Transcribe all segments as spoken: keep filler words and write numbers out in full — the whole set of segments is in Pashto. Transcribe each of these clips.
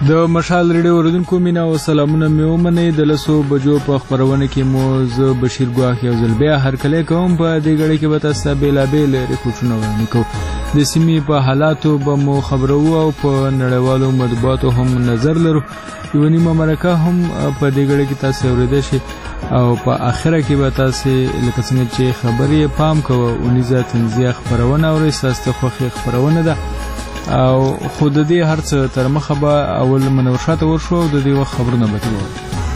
د مشال ریډیو اوریدونکو مینا او سلامونه مې ومنئ. د لسو بجو په خپرونه کې مو زه بشیر ګواښ یو ځل بیا هرکلی کوم. په دې غړي کې به تاسو ته بېلابېل ریپورټونه وړاندې کوو. د سیمې په حالاتو به مو خبرو او په نړیوالو مطبوعاتو هم نظر لرو. یوه نیمه مرکه هم په دې غړي کې تاسو اورېدی شئ او په آخره کې به تاسې لکه څنګه چې خبرې پام کوه اونیزه طنزیه خپرونه اورئ. ستاسو ته خوښې خپرونه ده او خو د دې هر څه تر مخه به اول منور شاته ورشو او د دې وخت خبرونه به تلو.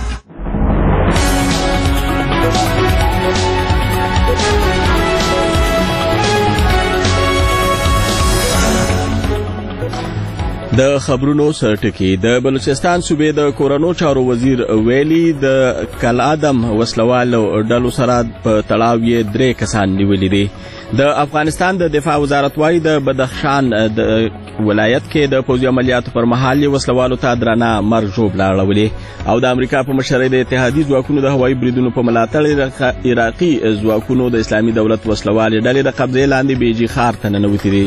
د خبرونو سرټکی. د بلوچستان صوبې د کورنو چارو وزیر ویلي د کالعدم وسلوالو ډلو سره په تړاو یې درې کسان نیولي دي. د افغانستان د دفاع وزارت وايي د بدخشان د ولایت کې د پوځي عملیاتو پر مهال یې وسلوالو ته درانه مرګ ژوبله اړولې او د امریکا په مشرۍ د اتحادي ځواکونو د هوایي بریدونو په ملاتړ عراقي ځواکونو د اسلامي دولت وسلوالې ډلې د قبضې لاندې بیجي ښار ته ننوتې دي.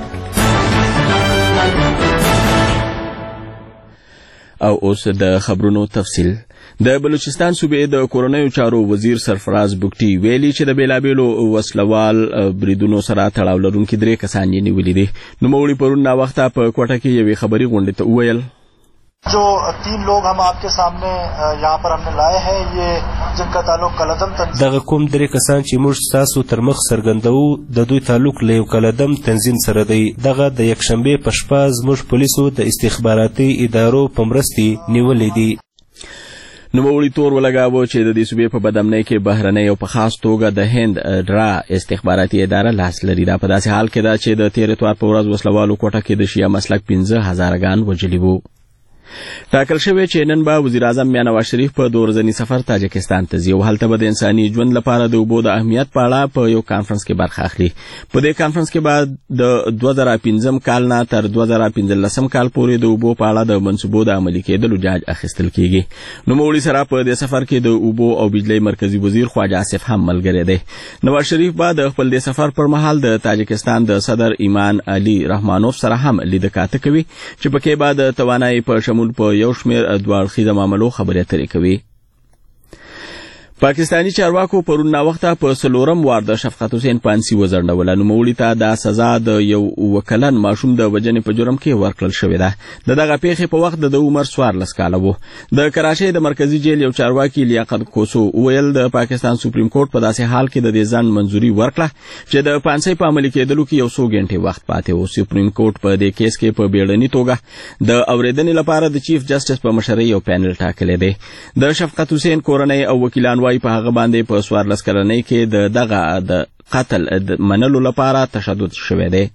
او اوس د خبرونو تفصیل. د بلوچستان صوبې د کورنیو چارو وزیر سرفراز بوکټي ویلي چې د بیلابیلو وسلوال بریدونو سره تړاو لرونکي درې کسان یې نیولي دي. نوموړي پرون ناوخته په کوټه کې یوې خبري غونډې ته وویل जो तीन लोग हम आपके सामने यहाँ पर हमने लाए हैं ये जिनका ताल्लुक कलदम तंजीम دغه کوم درې کسان چې موږ تاسو تر مخ څرګندوو د دوی تعلق له یو کلدم تنظیم سره دی. دغه د یکشنبې په شپه زموږ پولیسو د استخباراتي ادارو په مرستې نیولې دي. نوموړي تور ولګاوه چې د دې صوبې په بدامنۍ کې بهرنۍ او په خاص توګه د هند ډرا استخباراتي اداره لاس لري. دا په داسې حال کې ده چې د تېر اتوار په ورځ وسلوالو کوټه کې د شیعه مسلک پنځه هزارګان وژلي وو. ټاکل شوی چې نن به وزیر اعظم میا نواز شریف په دوه ورځني سفر تاجکستان ته ځي او هلته به د انساني ژوند لپاره د اوبو د اهمیت په اړه په یو کانفرنس کې برخه اخلي. په دې کانفرنس کې به د دوه زره پنځم کال نه تر دوه زره پنځلسم کال پورې د اوبو په اړه د منصوبو د عملي کېدلو جاج اخیستل کیږي. نوموړي سره په دې سفر کې د اوبو او بجلی مرکزی وزیر خواجه آصف هم ملګری دی. نواز شریف به د خپل دې سفر پر مهال د تاجکستان د صدر ایمان علي رحمانوف سره هم لیده کاته کوي چې پکې به د توانایي په شمول په یو شمېر دوه اړخیزه معاملو خبرې اترې کوي. پاکستانی چارواکو پرون ناوخته په څلورم وار د شفقت حسین پانسي وځنډوله. نوموړي ته دا سزا د یو اووه کلن ماشوم د وژنې په جرم کې ورکړل شوې ده. د دغه پیښې په وخت د عمر څوارلس کاله و. د کراچۍ د مرکزي جیل یو چارواکي لیاقت کوسو وویل د پاکستان سپریم کورټ په داسې حال کې د دې ځنډ منظوري ورکړه چې د پانسي په عملي کېدلو کې یو څو غنټې وخت پاتې و. سپریم کورټ په دې کیس کې په بیړني توګه د اورېدنې لپاره د چیف جسټس په مشرۍ یو پینل ټاکلی دی. د شفقت حسین کورنۍ او وکیلان وايي په هغه باندې په څوارلس کلنۍ کې د دغه د قتل منلو لپاره تشدد شوی دی.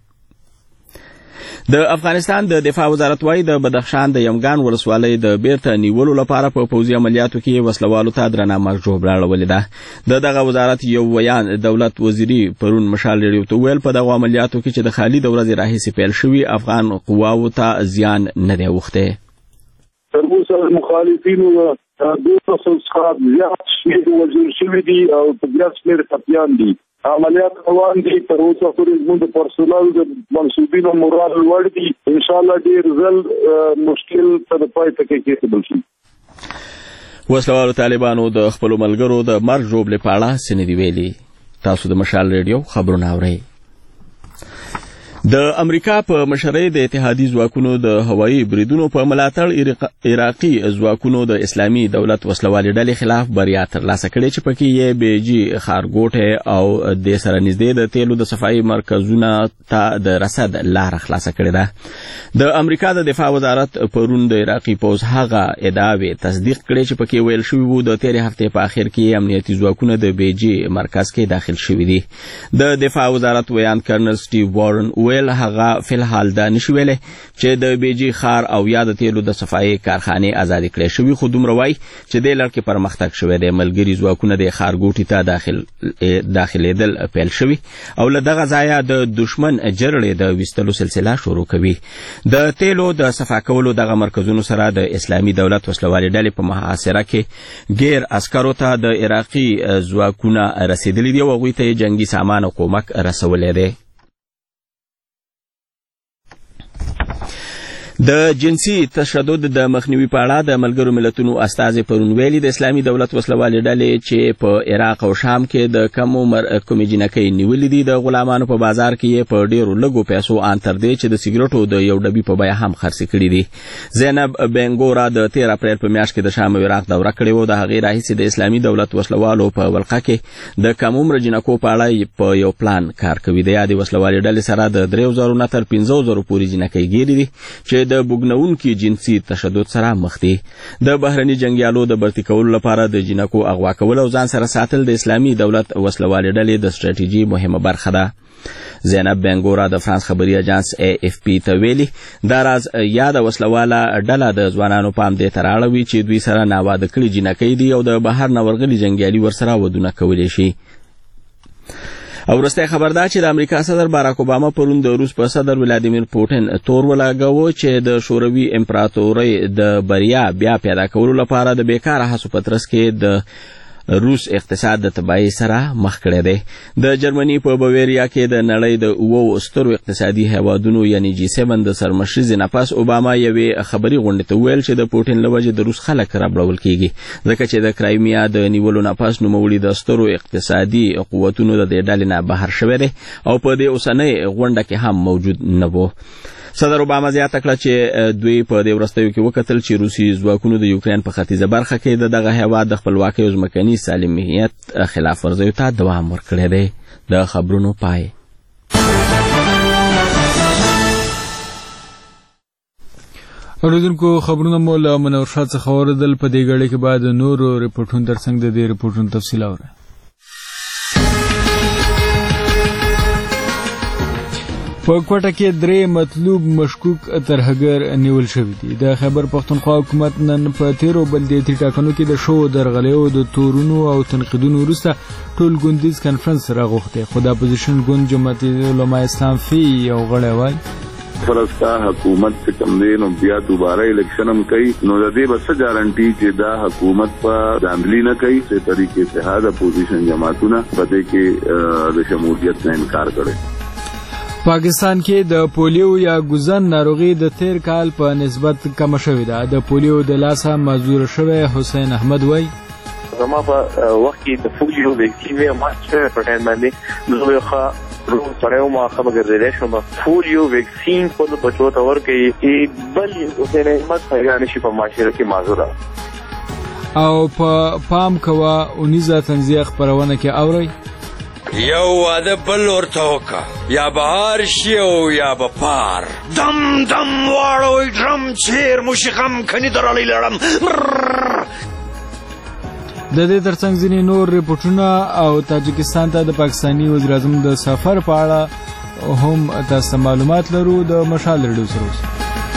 د افغانستان د دفاع وزارت وايي د بدخشان د یمګان ولسوالۍ د بیرته نیولو لپاره په پوځي عملیاتو کې وسلوالو ته درنه مرګ ژوبله اړولې ده. د دغه وزارت یو ویان دولت وزیري پرون مشال ریډیو ته وویل په دغه عملیاتو کې چې د خالي د ورځې راهیسې پیل شوي افغان قواو ته زیان نه دی اوښتی. تر اوسه مخالفینو دوه سوه څخه زیات شمېر وژل شوي دي او په زیات شمېر ټپیان دي. عملیات روان دي. تر اوسه پورې زموږ د پرسونل د منصوبینو مورال لوړ دي. انشاءالله ډېر ژر مشکل ته د پای ټکی کېدلی شي. وسلوالو طالبانو د خپلو ملګرو د مرګ ژوبلې په اړه څه نه دي ویلي. تاسو د مشال ریډیو خبرونه اورئ. د امریکا په مشرۍ د اتحادي ځواکونو د هوایي بریدونو په ملاتړ عراقي ځواکونو د اسلامي دولت وسلوالې ډلې خلاف بریا ترلاسه کړې چې پکې یې بیجي ښارګوټی او دې سره نږدې د تیلو د صفایي مرکزونو ته د رسد لاره خلاصه کړې ده. د امریکا د دفاع وزارت پرون د عراقي پوځ هغه ادعاوې تصدیق کړې چې پکې ویل شوي وو د تېرې هفتې په اخر کې امنیتي ځواکونه د بیجي مرکز کې داخل شوي دي. د دفاع وزارت ویان کرنل سټیو وارن ویل هغه فلحال دا نشي ویلی چې د بیجي ښار او یا د تیلو د صفایي کارخانې ازادي کړې شوي، خو دومره وایي چې دې لړ کې پرمختګ شوی دی. ملګري ځواکونه د ښارګوټي ته داخل داخلېدل پیل شوي او له دغه ځایه د دشمن جرړې د ویستلو سلسله شروع کوي. د تیلو د صفا کولو دغه مرکزونو سره د اسلامي دولت وسلوالې ډلې په محاصره کې غیر عسکرو ته د عراقي ځواکونه رسېدلي دي او هغوی ته یې جنګي سامان او کومک رسولی دی. د جنسي تشدد د مخنیوي په اړه د ملګرو ملتونو استازي پرون ویلي د اسلامي دولت وسلوالې ډلې چې په عراق او شام کې د کم عمر کومې جنکۍ نیولې دي د غلامانو په بازار کې په ډیرو لږو پیسو ان تر دې چې د سیګریټو د یو ډبي په بیه هم خرڅ کړي دي. زینب بنګورا د تیر اپریل په میاشت کې د شام او عراق دوره کړې و. د هغې راهیسې د اسلامي دولت وسلوالو په ولقه کې د کم عمر جنکو په اړه په یو پلان کار کوي. د یادې وسلوالې ډلې سره د درې زرو نه تر پنځه زرو پورې جنکۍ ګیرې دي چې د بوګنونکي جنسي تشدد سره مخ دي. د بهرني جنگیالو د برتی کولو لپاره د جنکو اغوا کول او ځان سره ساتل د اسلامي دولت وسلوالې ډلې د ستراتیژي مهمه برخه ده. زینب بنګورا د فرانس خبري اژانس ای اف پی ته ویلي دا راز یاد وسلواله ډله د ځوانانو پام دې تر اړوي چې دوی سره ناواده کړي جنکۍ دي او د بهر نه ورغلي جنگیالي ورسره ودونه کولی شي. او وروستی خبر دا چې د امریکا صدر باراک اوباما پرون د روس په صدر ولادیمیر پوټین تور ولګاوه چې د شوروي امپراتورۍ د بریا بیا پیدا کولو لپاره د بیکاره هڅو په ترڅ کې د روس اقتصاد د تباهۍ سره مخ کړی دی. د جرمني په بویریا کې د نړۍ د اوو سترو اقتصادي هیوادونو یعنی جی سیون د سرمشرۍ نه پس اوباما یوې خبري غونډې ته وویل چې د پوټین له وجې د روس خلک رابړول کیږي ځکه چې د کرایمیا د نیولو نه پس نوموړي د سترو اقتصادي قوتونو د دې ډلې نه بهر شوی دی او په دې اوسنۍ غونډه کې هم موجود نه و. صدر اوباما زیاته کړه چې دوی په دې وروستیو کې وکتل چې روسي ځواکونو د یوکرین په ختیځه برخه کې د دغه هیواد د خپلواکۍ او ځمکني سالمیت خلاف ورزیو ته دوام ورکړی دی. د خبرونو پای. اوریدونکو خبرونه مو له منور شاه څخه واوریدل. په دې غړي کې بعد نورو ریپورتونو ترڅنګ د دې ریپورتونو تفصیل اورئ. په کوټه کې درې مطلوب مشکوک ترهګر نیول شوي دي. د خیبر پښتونخوا حکومت نن په تیرو بلدیاتي ټاکنو کې د شو درغلیو د تورونو او تنقیدونو وروسته ټول ګوندیز کنفرانس راغوښتی، خو د اپوزیشن ګوند جماعت علماء اسلام فی یو غړی وایي فرستا حکومت سے کم دے نو بیا دوبارہ الیکشن ہم کئی نو دے بس گارنٹی کہ دا حکومت پر دھاندلی نہ کئی سے طریقے سے ہاد اپوزیشن جماعتونه بده کې د شمولیت نه انکار کړي. پاکستان کې د پولیو یا ګوزن ناروغي د تیر کال په نسبت کم شوې ده. د پولیو د لاسه معذور شوی حسین احمد وایي زما په وخت کې د پولیو ویکسین یې ماچ په ټایم باندې نو یو ښه روغ سړی وم ښه به ګرځېدلی شوم. پولیو ویکسین خپلو بچو ته ورکوي چې بل حسین احمد پیدا نه شي په معاشره کې معذوره. او په پام کوه اونیزه تنزیه خپرونه کې اورئ یو واده بل ورته وکړه یا بهار شي او یا به پار دم دم واړوئ ډرم چیر موشیغم کني درړی لړم. د دې ترڅنګ ځینې نور ریپورټونه او تاجکستان ته د پاکستاني وزیر اعظم د سفر په اړه هم تاسو معلومات لرو. د مشال ریډیو سره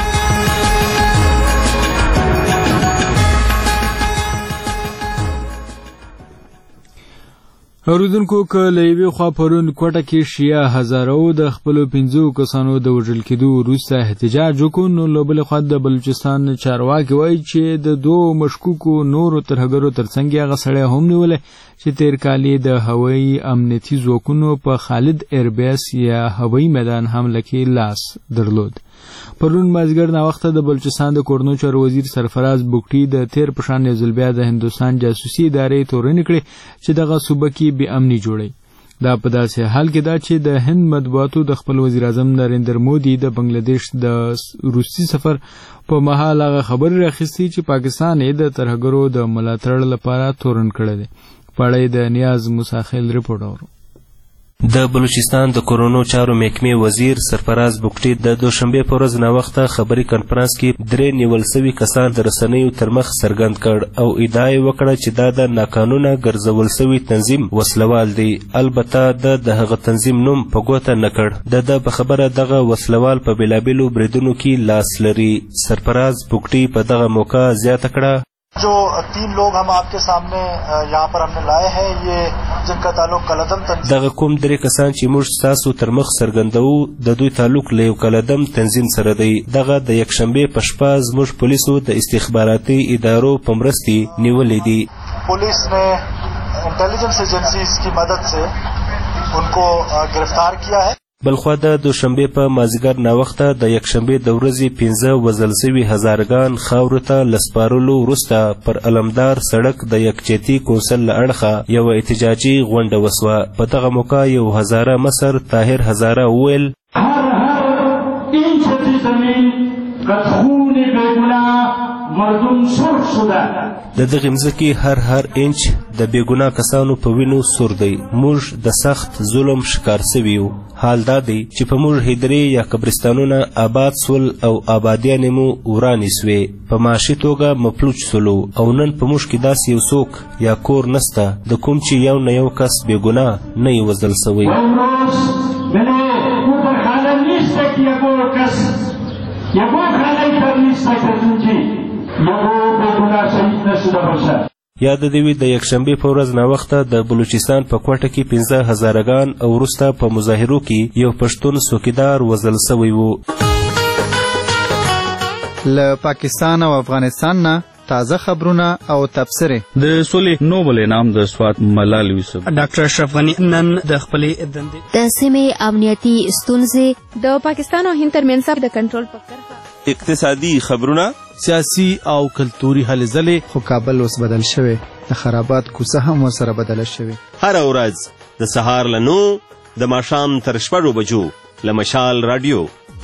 اوریدونکو که له یوې خوا پرون کوټه کې شیعه هزارو د خپلو پنځو کسانو د وژل کېدو وروسته احتجاج وکړ، نو له بلې خوا د بلوچستان چارواکي وایي چې د دوو مشکوکو نورو ترهګرو ترڅنګ هغه سړی هم نیولی چې تیر کال یې د هوایي امنیتي ځواکونو په خالد ایربیس یا هوایي میدان حمله کې لاس درلود. پرون مازدیګر ناوخته د بلوچستان د کورنو چارو وزیر سرفراز بوګټي د تیر په شان یو ځل بیا د هندوستان جاسوسي ادارې تورنې کړې چې دغه صوبه کې بې امني جوړوي. دا په داسې حال کې ده چې د هند مطبوعاتو د خپل وزیر اعظم نریندر مودي د بنگلادیش د روسي سفر په مهال هغه خبرې راخیستې چې پاکستان یې د ترهګرو د ملاتړ لپاره تورن کړی دی. په اړه د نیاز مساخیل رپورټ اورو. د بلوچستان د کورونو چارو محکمې وزیر سرفراز بوګټي د دوشنبه په ورځ ناوخته خبري کانفرنس کې درې نیول سوي کسان د رسنیو تر مخ څرګند کړ او ادعا یې وکړه چې دا د ناقانونه ګرځول سوي تنظیم وسلوال دی. البته د د هغه تنظیم نوم په ګوته نه کړ. د د په خبره دغه وسلوال په بېلابېلو بریدونو کې لاس لري. سرفراز بوګټي په دغه موقع زیاته کړه जो तीन लोग हम आपके सामने यहाँ पर हमने लाए हैं ये जिनका ताल्लुक कलदम तंजीम دغه کوم درې کسان چې موږ تاسو تر مخ څرګندوو د دوی تعلق له یو کلدم تنظیم سره دی. دغه د یکشنبه په شپه زموږ پولیسو د استخباراتي ادارو په مرستې نیولې دي. पुलिस ने इंटेलिजेंस एजेंसीज की मदद से उनको गिरफ्तार किया है. بلخوا د دوشنبې په مازیګر ناوخته د یکشنبې د ورځې پنځه وژل سوي هزارګان خاورو ته له سپارلو وروسته پر علمدار سړک د یکچیتي کونسل له اړخه یوه احتجاجي غونډه وسوه. په دغه موقع یو هزاره مشر طاهر هزاره وویل د دغې مځکې هر هر انچ د بېګناه کسانو په وینو سور دی. موږ د سخت ظلم ښکار سوي یو. حال دا دی چې په موږ هدرې یا قبرستانونه آباد سول او آبادیانې مو ورانې سوې، په معاشي توګه مفلوج سولو او نن په موږ کې داسې یو څوک یا کور نسته د کوم چې یو نه یو کس بېګناه نه یې وژل سوی. یاد دې وي د یکشنبې په ورځ ناوخته د بلوچستان په کوټه کې پنځه هزارګان او وروسته په مظاهرو کې یو پښتون څوکیدار وژل سوی و. له پاکستان او افغانستان نه تازه خبرونه او تبصرې. د سولې نوبل انعام د سوات ملال یوسف. ډاکټر اشرف غنی نن د خپلې دندې د سیمې امنیتي ستونزې د پاکستان او هند ترمنځ د کنټرول په کرښه، اقتصادي خبرونه، سیاسي او کلتوري هلې ځلې. خو کابل اوس بدل شوی، د خرابات کوڅه هم ورسره بدله شوې. هره ورځ د سهار له نو د ماښام تر شپږو بجو له مشال راډیو.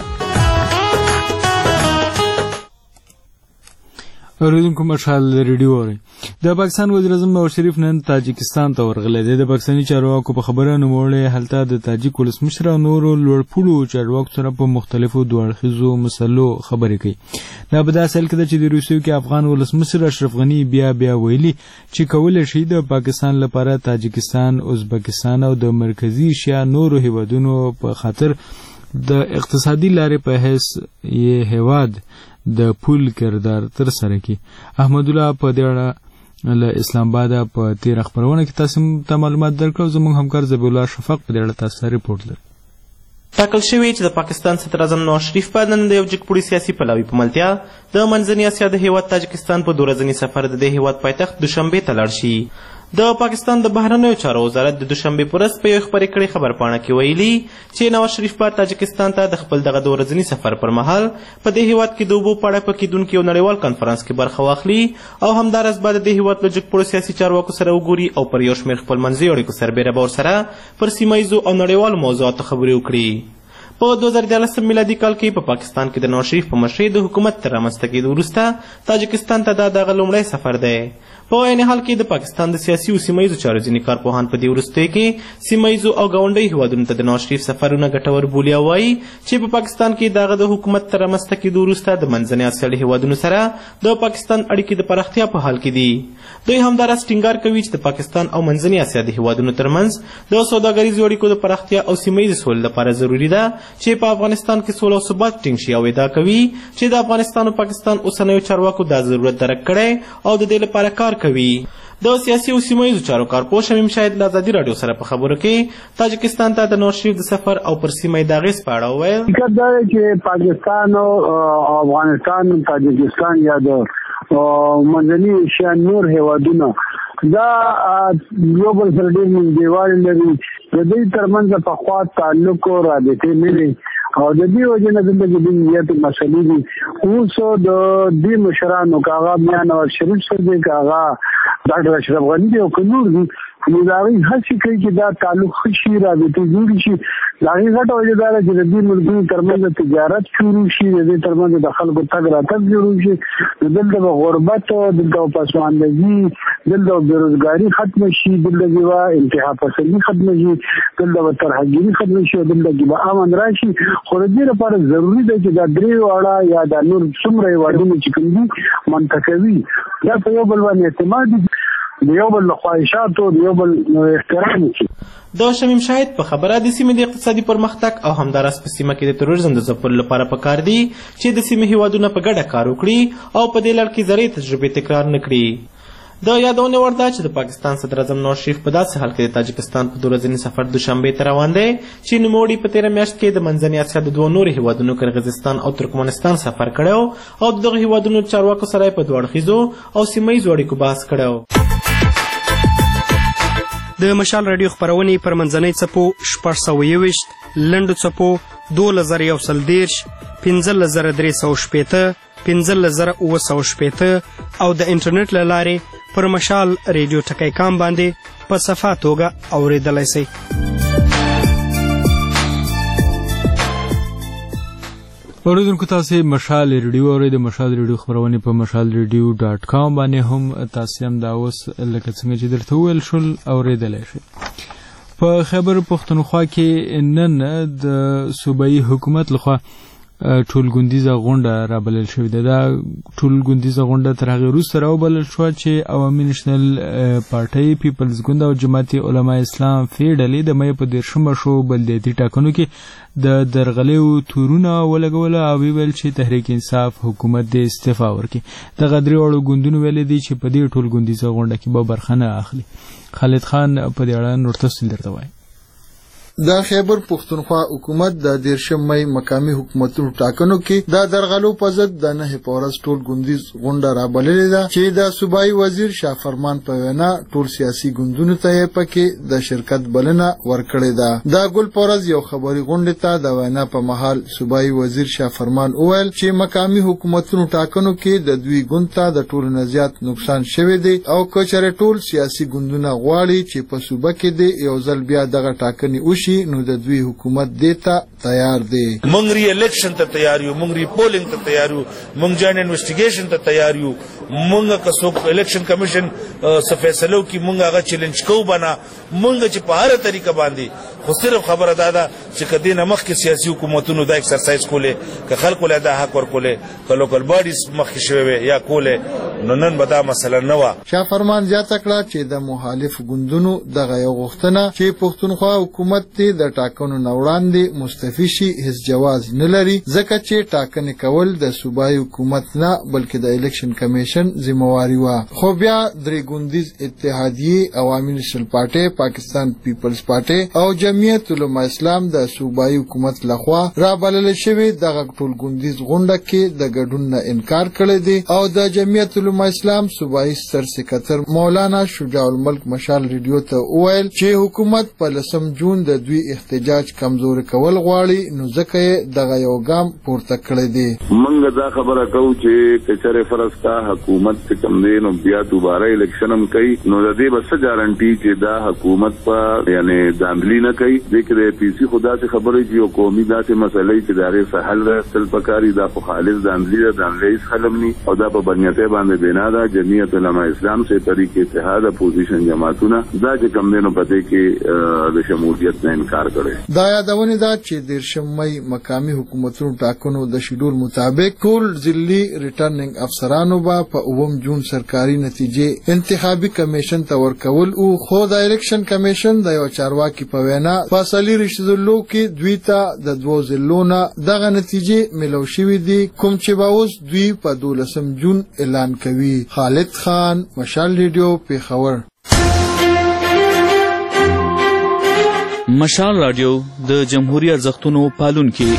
اوریدونکو مشال ریډیو اورئ. د پاکستان وزیر اعظم نواز شریف نن تاجکستان ته ورغلی دی. د پاکستاني چارواکو په خبره نوموړی هلته د تاجک ولسمشر او نورو لوړپوړو چارواکو سره په مختلفو دوه اړخیزو مسلو خبرې کوي. دا په داسې حال کې ده چې د روسیې کې افغان ولسمشر اشرف غني بیا بیا ویلي چې کولی شي د پاکستان لپاره تاجکستان، ازبکستان او د مرکزي ایشیا نورو هیوادونو په خاطر د اقتصادي لارې په حیث یې هیواد د پول کردار تر سره کی. احمد الله په دې اړه له اسلام آباد په تیر خبرونه کې تاسو ته معلومات درکړو. زموږ همکار زبیح الله شفق په دې اړه تاسو ته ریپورت لري. ټاکل شوی چې د پاکستان صدر اعظم نواز شریف په نن د یو جګپوړي سیاسي پلاوي په ملتیا د منځنۍ اسیا د هیواد تاجکستان په دوه ورځني سفر د دې هیواد پایتخت دوشنبې ته لاړ شي. د پاکستان د بهرنیو چارو وزارت د دوشنبې په ورځ په یو خبرې کړې خبرپاڼه کې ویلي چې نواز شریف به تاجکستان ته د خپل دغه دوه ورځني سفر پر مهال په دې هیواد کې د اوبو په اړه په کیدونکي یو نړیوال کنفرانس کې برخه واخلي او همداراز به د دې هیواد له جګپوړو سیاسي چارواکو سره وګوري او پر یو شمېر خپلمنځي اړیکو سربیره به ورسره پر سیمه ییزو او نړیوالو موضوعاتو خبرې وکړي. په دوه زره دیارلسم میلادي کال کې په پاکستان کې د نواز شریف په مشرۍ د حکومت تر رامنځته کېدو وروسته تاجکستان ته دا دغه لومړی سفر دی. په عین حال کې د پاکستان د سیاسي او سیمه ییزو چارو ځینې کارپوهان په دې وروستیو کې سیمه ییزو او ګاونډیو هیوادونو ته د نواز شریف سفرونه ګټور بولي او وایي چې په پاکستان کې دغه د حکومت تر رامنځته کېدو وروسته د منځنۍ اسیا له هیوادونو سره د پاکستان اړیکې د پراختیا په حال کې دي. دوی همداراز ټینګار کوي چې د پاکستان او منځنۍ اسیا د هیوادونو ترمنځ د سوداګریزو اړیکو د پراختیا او سیمه ییزې سولې لپاره ضروري ده چې په افغانستان کې سوله او ثبات ټینګ شي او ادعا کوي چې د افغانستان او پاکستان اوسنیو چارواکو دا ضرورت درک کړی او د دې لپاره کار کوي. د سیاسي او سیمه ییزو چارو کارپوه شمیم شاهد له ازادي راډیو سره په خبرو کې تاجکستان ته د نواز شریف د سفر او پر سیمه یې د اغېز په اړه وویل. حقیقت دا دی چې پاکستان او افغانستان، تاجکستان یا د منځنۍ ایشیا نور هیوادونه دا یو بل سره ډېر نږدېوالی لري. د دوی ترمنځ پخوا تعلق او رابطې نه وي او د دې وجې نه دلته کې د نیت مسلې دي. اوس د دې مشرانو که هغه میا نواز شریف صاحب دی، که هغه ډاکټر اشرف غني دی او که نور دي، نو د هغوی هڅې کوي چې دا تعلق ښه شي، رابطې جوړې شي. د هغې غټه وجه دا ده چې د دې ملکونو ترمنځ تجارت شروع شي، د دې ترمنځ د خلکو تګ راتګ جوړ شي. نو دلته به غربت، دلته به پسماندګي، دلته به بېروزګاري ختمه شي، دلته کې به انتها پسندي ختمه شي، دلته به ترهګري ختمه شي او دلته کې به امن راشي. خو د دې لپاره ضروري ده چې دا درې واړه یا دا نور څومره هېوادونه چې کوم دي منطقوي، دا په یو بل باندې اعتماد دي، د یو بل له خواهشاتو د یو بل احترام وکړي. د شمیم شاهد په خبره د سیمې د اقتصادي پرمختګ او همداراز په سیمه کې د تروریزم د ځپلو لپاره پکار دي چې د سیمې هیوادونه په ګډه کار وکړي او په دې لړ کې زړې تجربې تکرار نه کړي. د یادونې وړ ده چې د پاکستان صدر اعظم نواز شریف په داسې حال کې د تاجکستان په دوه ورځني سفر دوشنبې ته روان دی چې نوموړي په تېره میاشت کې د منځنۍ اسیا د دوو نورو هیوادونو کرغیزستان او ترکمنستان سفر کړی او د دغه هیوادونو چارواکو سره په دوه اړخیزو او سیمه ییزو اړیکو بحث کړی. د مشال راډیو خپرونې پر منځنۍ څپو شپږ سوه یوویشت، لنډو څپو دولس زره یو سل دېرش، پنځلس زره درې سوه شپېته، پنځلس زره اووه سوه شپېته او د انټرنیټ له لارې پر مشال ریډیو ټکی کام باندې په صفا توګه اورېدلی سئ. اوریدونکو تاسې مشال ریډیو اورئ. د مشال ریډیو خپرونې په مشال ریډیو ډاټ کام باندې هم تاسې هم دا اوس لکه څنګه چې درته وویل شول اورېدلی شئ. په خیبر پښتونخوا کې نن د صوبایي حکومت لخوا ټولګوندیزه غونډه رابلل شوې ده. دا ټولګوندیزه غونډه تر هغې وروسته راوبلل شوه چې عوامي نیشنل پارټۍ، پیپلز ګوند او جماعت علماء اسلام فې ډلې د مۍ په دېرشمه شو بلدیاتي ټاکنو کې د درغلیو تورونه ولګوله او ویل چې تحریک انصاف حکومت دې استعفا ورکړي. دغه درې واړو ګوندونو ویلي دي چې په دې ټولګوندیزه غونډه کې به برخه نه اخلي. خالد خان په دې اړه نور تفصیل درته وایي. د خیبر پښتونخوا حکومت د دیرشم مۍ مقامي حکومتونو ټاکنو کې د درغلو په ضد د نهه په ورځ ټول ګوندیز غونډه رابللې ده چې د صوبایي وزیر شاه فرمان په وینا ټول سیاسي ګوندونو ته یې پکې د شرکت بلنه ورکړې ده. د ګل په ورځ یو خبري غونډې ته د وینا په مهال صوبایي وزیر شاه فرمان وویل چې مقامي حکومتونو ټاکنو کې د دوی ګوند ته د ټولو نه زیات نقصان شوی دی او که چېرې ټول سیاسي ګوندونه غواړي چې په صوبه کې د یو ځل بیا دغه ټاکنې وشي نو د دوی حکومت دیتا تیار دی. مونږ ری الیکشن ته تیار یو، مونږ ری پولینګ ته تیار یو، مونږ جاین انویسټیګیشن ته تیار یو. مونږ که څوک الیکشن کمیشن څه فیصلو کې مونږ هغه چیلنج کوو بنا مونږ چې په هر طریقه باندې. خو صرف خبره دا ده چې کدی نه مخکې سیاسي حکومتونو دا ایکسرسایز کولې، که خلکو له دا حق ورکولې، که لوکل باډیز مخکې شوی یا کولې، نو نن به دا مسله نه وه. شاه فرمان زیاته کړه چې د مخالف ګوندونو دغه یو غوښتنه چې پښتونخوا حکومت ته د ټاکنو نه وړاندې مستعفي شي هیڅ جواز نه لري، ځکه چې ټاکنې کول د صوبایي حکومت نه بلکې د الیکشن کمیشن ذمہواري وه. خو بیا درې ګوندیز اتحادیې، عوامي نیشنل پارټۍ، پاکستان پیپلز پارټۍ او جمعیت علماء اسلام د صوبایي حکومت لخوا رابلل شوې دغه ټول ګوندیز غونډه کې د ګډون نه انکار کړی دی او د جمعیت علماء اسلام صوبایي سر سکرټر مولانا شجاع الملک مشال ریډیو ته وویل چې حکومت په لسم جون د دوی احتجاج کمزوري کول غواړي، نو ځکه یې دغه یو ګام پورته کړی دی. موږ دا خبره کوو چې که چېرې فرض کا حکومت چې کوم دی نو بیا دوباره الیکشن هم کوي، نو د دې به څه ګارنټي چې دا حکومت په یعنې داندلي نه کوي. دې کې د پی سي خو داسې خبرې چې یو قومي داسې مسلې چې د هغې څه حل راستل پکاري، دا خو خالص داندلي ده، داندلي هېڅ حل هم ني او دا په بدنیتۍ باندې بنا ده. جمعیت علماء اسلام سے طریق اتحاد اپوزیشن جماعتونه دا چې کوم دی نو په دې کې د شمولیت نه انکار کړی. دا یادونه ده چې دیرشم مۍ مقامي حکومتونو ټاکنو د شیډول مطابق ټول ضلعي ریټرننګ افسرانو به په اووم جون سرکاري نتیجې انتخابي کمیشن ته ورکول او خو د الیکشن کمیشن د یو چارواکي په وینا په څلېرویشت ضلعو کې دوی ته د دوو ضلعو نه دغه نتیجې میلاو شوي دي، کوم چې به اوس دوی په دولسم جون اعلان کوي. خالد خان، مشال ریډیو، پیښور. مشال راډیو د جمهوریت ارزښتونو پالونکي.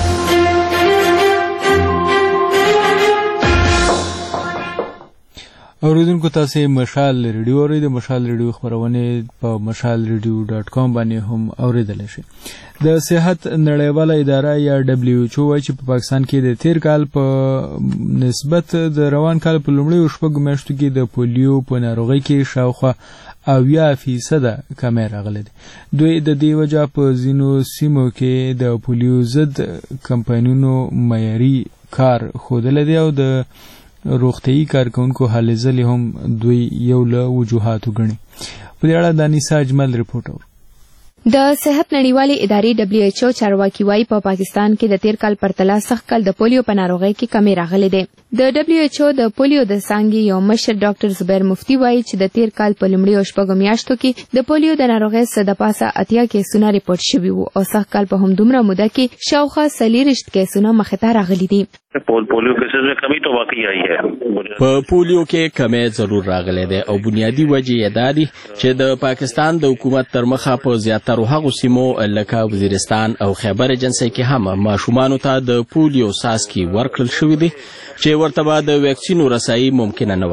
اوریدونکو تاسې مشال ریډیو اورئ. د مشال ریډیو خپرونې په مشال ریډیو ډاټ کام باندې هم اورېدلی شئ. د صحت نړیواله اداره یا ډبلیو ایچ او وایي چې په پاکستان کې د تیر کال په نسبت د روان کال په لومړیو شپږو میاشتو کې د پولیو په ناروغۍ کې شاوخوا اویا فیصده کمی راغلی دی. دوی د دې وجه په ځینو سیمو کې د پولیو ضد کمپاینونو معیاري کار ښودلی دی او د روغتیايي کارکونکو هلې ځلې هم دوی یو له وجوهاتو ګڼي. په دې اړه دانیسا اجمل رپورټ اورو. د صحت نړیوالې ادارې ډبلیو ایچ او چارواکي وایي په پاکستان کې د تیر کال پرتله سږ کال د پولیو په ناروغۍ کې کمی راغلی دی. د ډبلیو ایچ او د پولیو د څانګې یو مشر ډاکټر زبیر مفتی وایي چې د تیر کال په لومړیو شپږو میاشتو کې د پولیو د ناروغۍ څخه د پاسه اتیا کیسونه ریپورټ شوي وو او سږ کال په همدومره موده کې شاوخوا څلېرویشت کیسونه مخې ته راغلي دي. پولیو کیسز میں کمی تو واقعي آئی ہے. په پولیو کې کمی ضرور راغلی دی او بنیادی وجه یې دا دی چې د پاکستان د حکومت تر مخه په زیاترو هغو سیمو لکه وزیرستان او خیبر ایجنسۍ کې هم ماشومانو ته د پولیو څاڅکي ورکړل شوي دي چې ورته به د ویکسینو رسایي ممکنه نه وه.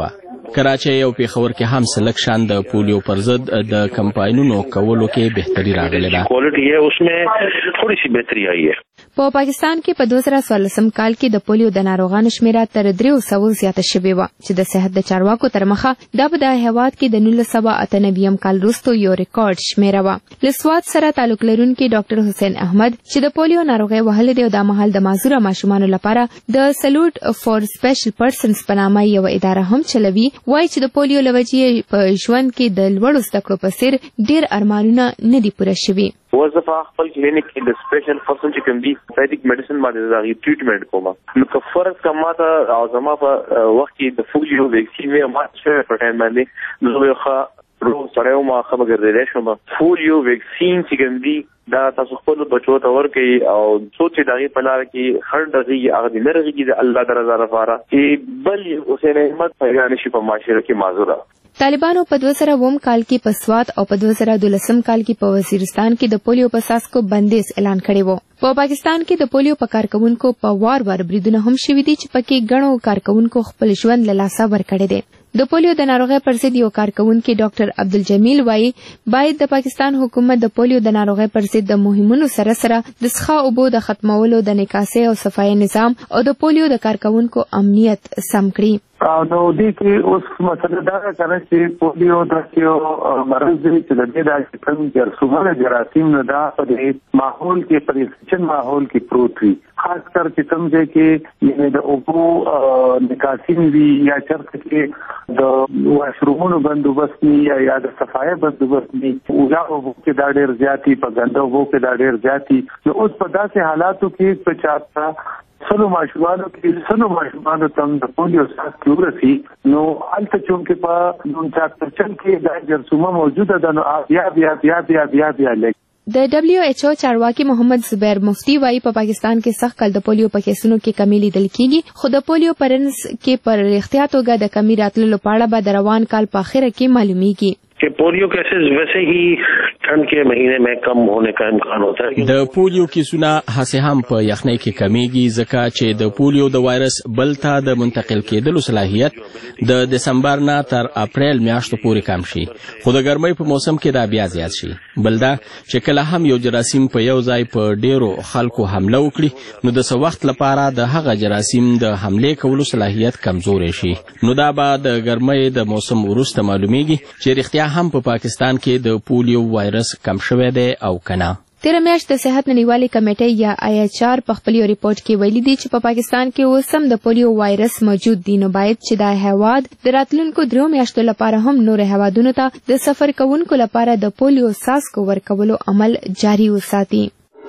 کراچۍ او پیښور کې هم سلک شان د پولیو پر ضد د کمپاینونو کولو کې بهتري راغلې ده. کوالټي ہے اس میں تھوڑی سی بهتري آئی ہے. په پاکستان کې په دوه زره څوارلسم کال کې د پولیو د ناروغانو شمیره تر درې سوو زیاته شوې وه چې د صحت د چارواکو تر مخه دا په د هیواد کې د نولس سوه اته نوي کال وروسته یو ریکارډ شمیره وه. له سوات سره تعلق لرونکي ډاکټر حسین احمد چې د پولیو ناروغي وهلې دی او دا مهال د معذوره ماشومانو لپاره د سلوټ فور سپیشل پرسنز په نامه یو اداره هم چلوي، وایي چې د پولیو له وجې په ژوند کې د لوړو زده کړو په څیر ډېر ارمانونه نه دي پوره شوي. وظیفه خپل کلینیک کې د سپیشل پرسن چې کوم دي پیډیک میډیسن باندې دغه ټریټمنټ کوم. نو که فرض کما ته او زما په وخت کې د پولیو ویکسین مې ما څه په ټایم باندې نو یو ښه رو سره ما خبر ګرځېدل شوم. پولیو ویکسین چې کوم دي دا تاسو خپل بچو ته ورکړي او څوک چې دغه په لار کې خړ دغه هغه د نرغي د الله درزا لپاره چې بل حسین احمد پیدا نشي په معاشره کې معذوره. طالبانو په دوه زره اووم کال کې په سوات او په دوه زره دولسم کال کې په وزیرستان کې د پولیو په څاڅکو بندیز اعلان کړی و. په پاکستان کې د پولیو په کارکونکو په وار وار بریدونه هم شوي دي چې پکې ګڼو کارکونکو خپل ژوند له لاسه ورکړی دی. د پولیو د ناروغۍ پر ضد یو کارکونکي ډاکټر عبدالجمیل وایي باید د پاکستان حکومت د پولیو د ناروغۍ پر ضد د مهمونو سره سره د څښاک اوبو د ختمولو د نکاسۍ او صفایي نظام او د پولیو د کارکونکو امنیت سم کړي. نو دې کې اوس مسله دا ده چې پولیو د یو مرض دی چې د دې د کوم جرثومه جراثیم نه دا په دې ماحول کې په انفیکشن ماحول کې پروت وي، خاص کر چې کوم ځای کې یعنې د اوبو نکاسین وي یا چرته کې د واشرومونو بندوبست وي یا د صفایي بندوبست وي، اوجا اوبو کې دا ډېر زیاتې په ګنده اوبو کې دا ډېر زیاتې. نو اوس په داسې حالاتو کې په چاته سلو ماشومانو کې سلو ماشومانو تم د پولیو څاڅکي ورسي نو هلته چونکې په انچاس پرسنټ کې دا جرثومه موجوده ده نو بیا بیا بیا بیا بیا بیا لګي. د ډبلیو ایچ او چارواکي محمد زبیر مفتی وایي په پاکستان کې سخت کال د پولیو په کیسونو کې کمی لیدل کیږي، خو د پولیو په رنځ کې پر رښتیا توګه د کمی راتللو په اړه به د روان کال په اخره کې معلومیږي. کہ پولیو کیسز ویسے ہی ٹھنڈ کے مہینے میں کم ہونے کا امکان ہوتا ہے. د پولیو کیسونه هڅه هم په یخنۍ کې کمیږي ځکه چې د پولیو د وایرس بل ته د منتقل کېدلو صلاحیت د دسمبر نه تر اپریل میاشتو پورې کم شي، خو د ګرمۍ په موسم کې دا بیا زیات شي. بل دا چې کله هم یو جراثیم په یو ځای په ډیرو خلکو حمله وکړي نو د څه وخت لپاره د هغه جراثیم د حملې کولو صلاحیت کمزورې شي. نو دا به د ګرمۍ د موسم وروسته معلومیږي چې رښتیا هم په پاکستان کې د پولیو وایرس کم شوی دی او کنه. تیره میاشت د صحت نړیوالې کمیټې یا آی ایچ آر په خپل یو ریپورت کې ویلي دي چې په پاکستان کې اوس هم د پولیو وایرس موجود دی، نو باید چې دا هیواد د راتلونکو درېو میاشتو لپاره هم نور هیوادونو ته د سفر کوونکو لپاره د پولیو څاڅکو ورکولو عمل جاري وساتي.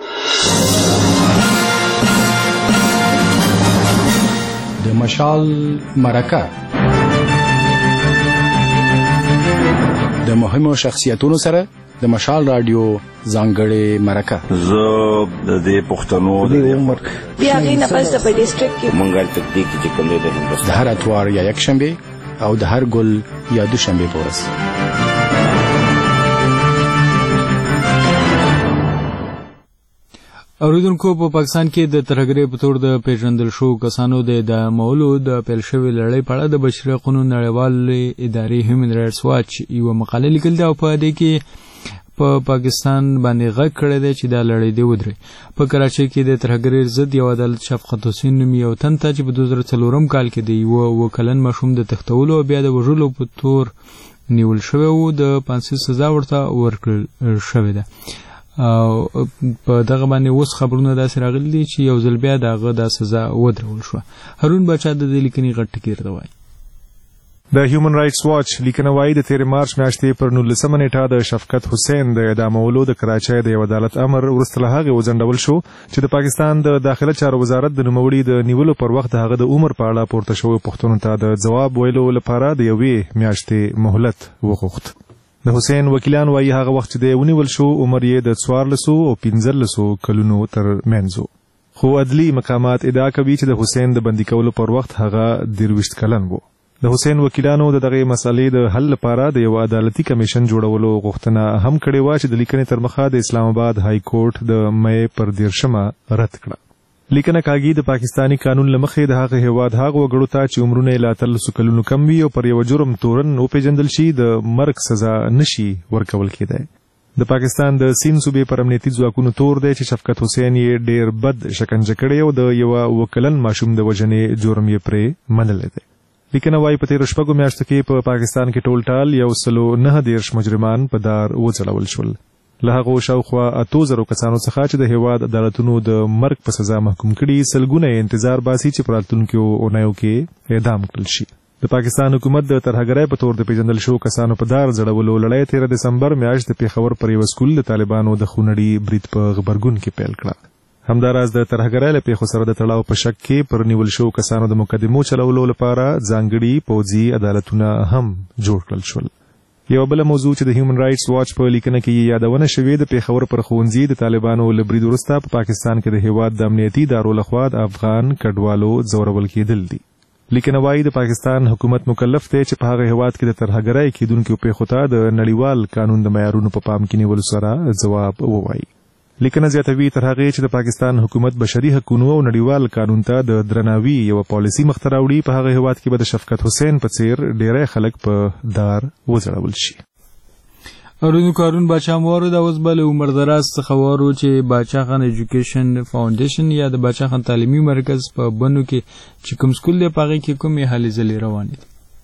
د مشال مرکه د مهمو شخصیتونو سره د مشال رادیو ځانګړې مرکه. زه د دې پښتنو د عمر بیا غي نه پس په ډیسټریکټ کې مونږه تدقیق چې کوم دی د هندوستان د هر اتوار یا یک شنبه او د هر ګل یا دوشنبه پورس. اوریدونکو په پاکستان کې د ترهګرۍ په تور د پیژندل شو کسانو د اعدامولو د پیل شوې لړۍ په اړه د بشري حقوقو نړیوالې ادارې هیومن رایټس واچ یوه مقاله لیکلې ده او په دې کې په پاکستان باندې غږ کړی دی چې دا لړۍ دې ودرې. په کراچۍ کې د ترهګرۍ ضد یو عدالت شفقت حسین نومي یو تن ته چې په دوه زره څلورم کال کې د یوه اووه کلن ماشوم د تښتولو او بیا د وژلو په تور نیول شوی و د پنځه سزا ورته ورکړل شوې ده. په دغه باندې اوس خبرونه داسې راغلي دي چې یو ځل بیا د هغه دا سزا ودرول شوه. هارون باچا د دې لیکنې غټ ټکی درته وایي. د هیومن رایټس واچ لیکنه وایي د تیرې مارچ میاشتې پر نولسمه نیټه د شفقت حسین د اعدامولو د کراچۍ د یو عدالت امر وروسته له هغې وځنډول شو چې د پاکستان د داخله چارو وزارت د نوموړي د نیولو پر وخت د هغه د عمر په اړه پورته شویو پوښتنو ته د ځواب ویلو لپاره د یوې میاشتې مهلت وغوښت. د حسین وکیلان وایي هغه وخت چې د ونیول شو عمر یې د څوارلسو او پنځلسو کلونو تر منځ و، خو عدلي مقامات ادعا کوي چې د حسین د بندي کولو پر وخت هغه درویشت کلن و. د حسین وکیلانو د دغه مسالې د حل لپاره د یو عدالتي کمیشن جوړولو غوښتنه هم کړې وه چې د لیکنې تر مخه د اسلام آباد های کورټ د مې پر دیرشمه رد کړه. لیکنه کاږي د پاکستانی قانون لمخې د هغه هیواد هغه وګړو ته چې عمرونه لا تلسو کلونو کم وي او پر یو جرم تورن او پیژندل شي د مرګ سزا نشي ورکول کېدای. د پاکستان د سین صوبې پر امنیتي ځواکونو تور دی چې شفقت حسین یې ډیر بد شکنجه کړی او د یو وکلن ماشوم د وژنې جرم یې پرې منلی دی. لیکنه وايي په تیرو شپږو میاشتو کې په پاکستان کې ټول ټال یو سلو نه دیرش مجرمان په دار وځړول شول. له هغو شاوخوا اتو زرو کسانو څخه چې د هیواد عدالتونو د مرګ په سزا محکوم کړي سلګونه انتظار باسي چې په راتلونکو اونیو کې اعدام کړل شي. د پاکستان حکومت د ترهګرۍ په تور د پیژندل شو کسانو په دار ځړولو لړۍ تیره دسمبر میاشت د پیښور پر یو سکول د طالبانو د خونړي برید په غبرګون کې پیل کړه. همداراز د ترهګرۍ له پیښو سره د تړاو په شک کې پر نیول شو کسانو د مقدمو چلولو لپاره ځانګړي پوځي عدالتونه هم جوړ کړل شول. یو بل موضوع چې د هیومن رائټس واچ په لیکنه کې یادونه شوې د پیښور پر ښوونځي د طالبانو له برید وروسته په پاکستان کې د هیواد د امنیتي ادارو لخوا د افغان کډوالو ځورول کېدل دي. لیکنه وايي د پاکستان حکومت مکلف دی چې په هغه هیواد کې د ترهګرۍ کېدونکو پیښو ته د نړیوال قانون د معیارونو په پام کې نیولو سره ځواب ووایي. لیکنه زیاتوي تر هغې چې د پاکستان حکومت بشري حقوقو او نړیوال قانون ته د درناوي یو پالیسي مخته راوړي په هغه هیواد کې به د شفقت حسین په څیر ډیری خلک په دار وځړول شي. اورونکو هارون باچا موارو د اوس بل عمر دراز څخه وارو چې باچا خان ایجوکیشن فاونډیشن یا د باچا خان تعلیمي مرکز په بنو کې چې کوم سکول دی پاغي کې کومې هلې ځلې روانې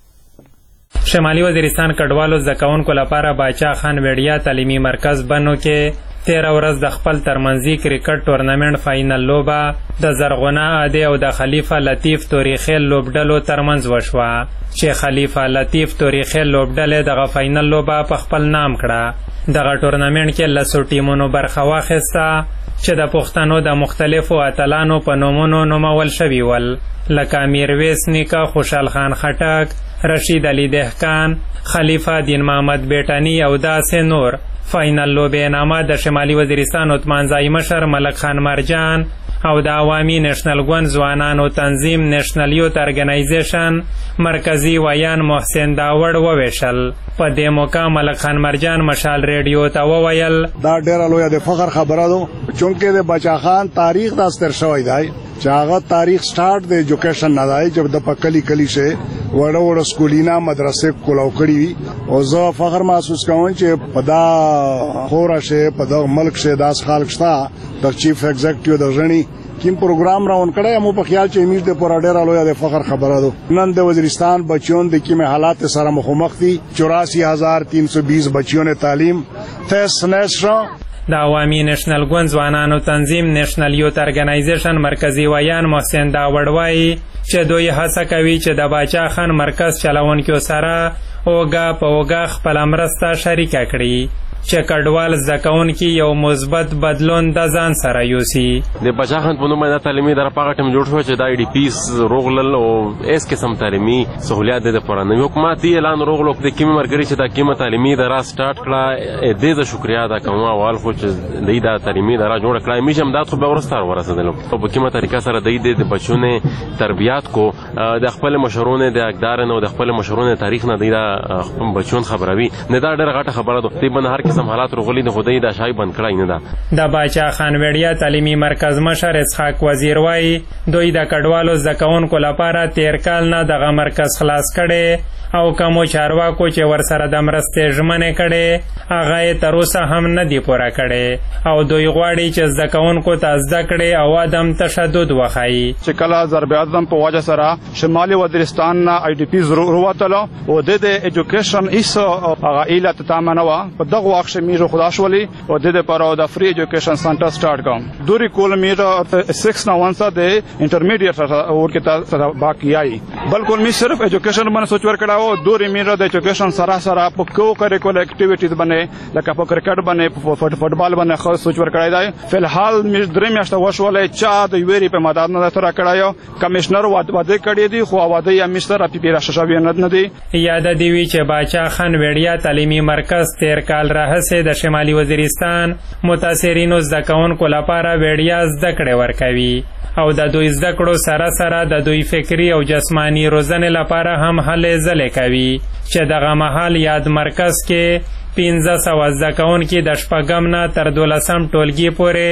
دي. شمالي وزیرستان کډوالو زده کوونکو لپاره باچا خان وړیا تعلیمي مرکز بنو کې تیره ورځ د خپل ترمنځي کرکټ ټورنمنټ فاینل لوبه د زرغونه عادي او د خلیفه لطیف توریخیل لوبډلو ترمنځ وشوه چې خلیفه لطیف توریخیل لوبډلې دغه فاینل لوبه په خپل نام کړه. دغه ټورنمنټ کې لسو ټیمونو برخه واخیسته چې د پښتنو د مختلفو اتلانو په نومونو نومول شوي ول لکه میرویس نیکه، خوشحال خان خټک، رشید علي دهقان، خلیفه دین محمد بیټنی او داسې نور. فاینل لوبې نامه د شمالي وزیرستان عثمانزای مشر ملک خان مرجان او د عوامي نېشنل ګوند ځوانانو تنظیم نېشنل یوت ارګنایزیشن مرکزی ویان محسن داوړ وویشل. په دې موقع ملک خان مرجان مشال ریډیو ته وویل دا ډېره لویه د فخر خبره ده چونکې د بچا خان تاریخ دا ستر شوی دی چې هغه تاریخ سٹارټ د ایجوکیشن نه دی چې د پکلی کلی شه وړه وړه سکولینا مدرسې کولاو کړی وي او زه فخر محسوس کوم چې په دا خورا شه په دا ملک شه داس خلک شته د چیف ایگزیکټیو د ژنی کوم پروګرام راون کړی مو په خیال چې امید د پورا ډېر لوی د فخر خبره ده. نن د وزیرستان بچیون د کوم حالات سره مخامخ دي چوراسی هزار تین سو بیس بچیوں نے تعلیم تیس نشرا. د عوامي نېشنل ګوند ځوانانو تنظیم نېشنل یوت ارګنایزیشن مرکزی ویان محسن داوړ وایي چې دوی هڅه کوي چې د باچا خان مرکز چلونکو سره اوګه په اوګه خپله مرسته شریکه کړي چې کډوال زده کوونکي یو مثبت بدلون د ځان سره یوسي. د باچا خان په نوم دا تعلیمي اداره په هغه ټیم جوړ شو چې د آی ډي پیس روغلل او اس قسم تعلیمي سہولیات د پرانه حکومت دی اعلان روغلو د کیمه مرګري چې د کیمه تعلیمي اداره سٹارټ کړه د دې شکریا ادا کوم اول خو چې د دې تعلیمي اداره جوړ کړه میشم دا خو به ورستار ورسېدل او په کیمه طریقه سره د دې د بچونه تربیات کو د خپل مشرونه د اقدار نه د خپل مشرونه تاریخ نه د خپل بچون خبروي نه دا ډېر غټه خبره ده. تقریبا هر قسم حالات رغلی د خدای د شای بند کړای نه ده. د باچا خان وړیا تعلیمي مرکز مشر اسحاق وزیر وایي دوی د کډوالو زده کوونکو لپاره تیر کال نه دغه مرکز خلاص کړي او کومو چارواکو چې ورسره د مرستې ژمنې کړي هغه یې تر اوسه هم نه دي پوره کړي او دوی غواړي چې زده کوونکو ته زده کړي او عدم تشدد وښایي. چې کله ضرب اعظم په وجه سره شمالي وزیرستان نه آی ډي پي ضرور وتله او د ایجوکیشن ایس هغه ایله تامنه وا په دغه وخت میرو خدا شولي او د دې پر د فری ایجوکیشن سنټر سٹارټ کوم دوری کول میرو سکس نو ونسا د انټرمیډیټ اور کې تا باقی آئی بلکې می صرف ایجوکیشن باندې سوچ ور کړه او دوری میرو د ایجوکیشن سره سره په کو کریکول اکټیویټیز باندې لکه په کرکټ باندې په فوټبال باندې خو سوچ ور کړی دی. فلحال می درې میاشتې وشولې چا د ویری په مدار نه تر کړایو کمشنر واده کړی دی خو واده یې مستر اپی پیرا ششاوی نه دی. یاد دی وی چې باچا خان وړیا تعلیمي مرکز تیر کال راهسه د شمالي وزیرستان متاثرینو زده کوونکو لپاره وړیا زده کړې ورکوي او د دوی زده کړو سره سره د دوی فکری او جسمانی روزنې لپاره هم هلې ځلې کوي چې دغه مهال یاد مرکز کې پنځه سوه زده کوونکي د شپږم نه تر دولسم ټولګي پورې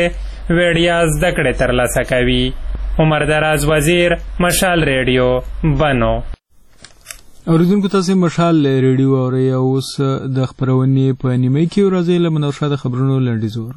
ویډیا زده کړې ترلاسه کوي. عمر دراز وزیر، مشال ریډیو، بنو. اوریدونکو تاسو مشال ریډیو اورئ او اوس د خبرونې په نیمه کې ورځې له منورشاه د خبرونو لنډیز وو.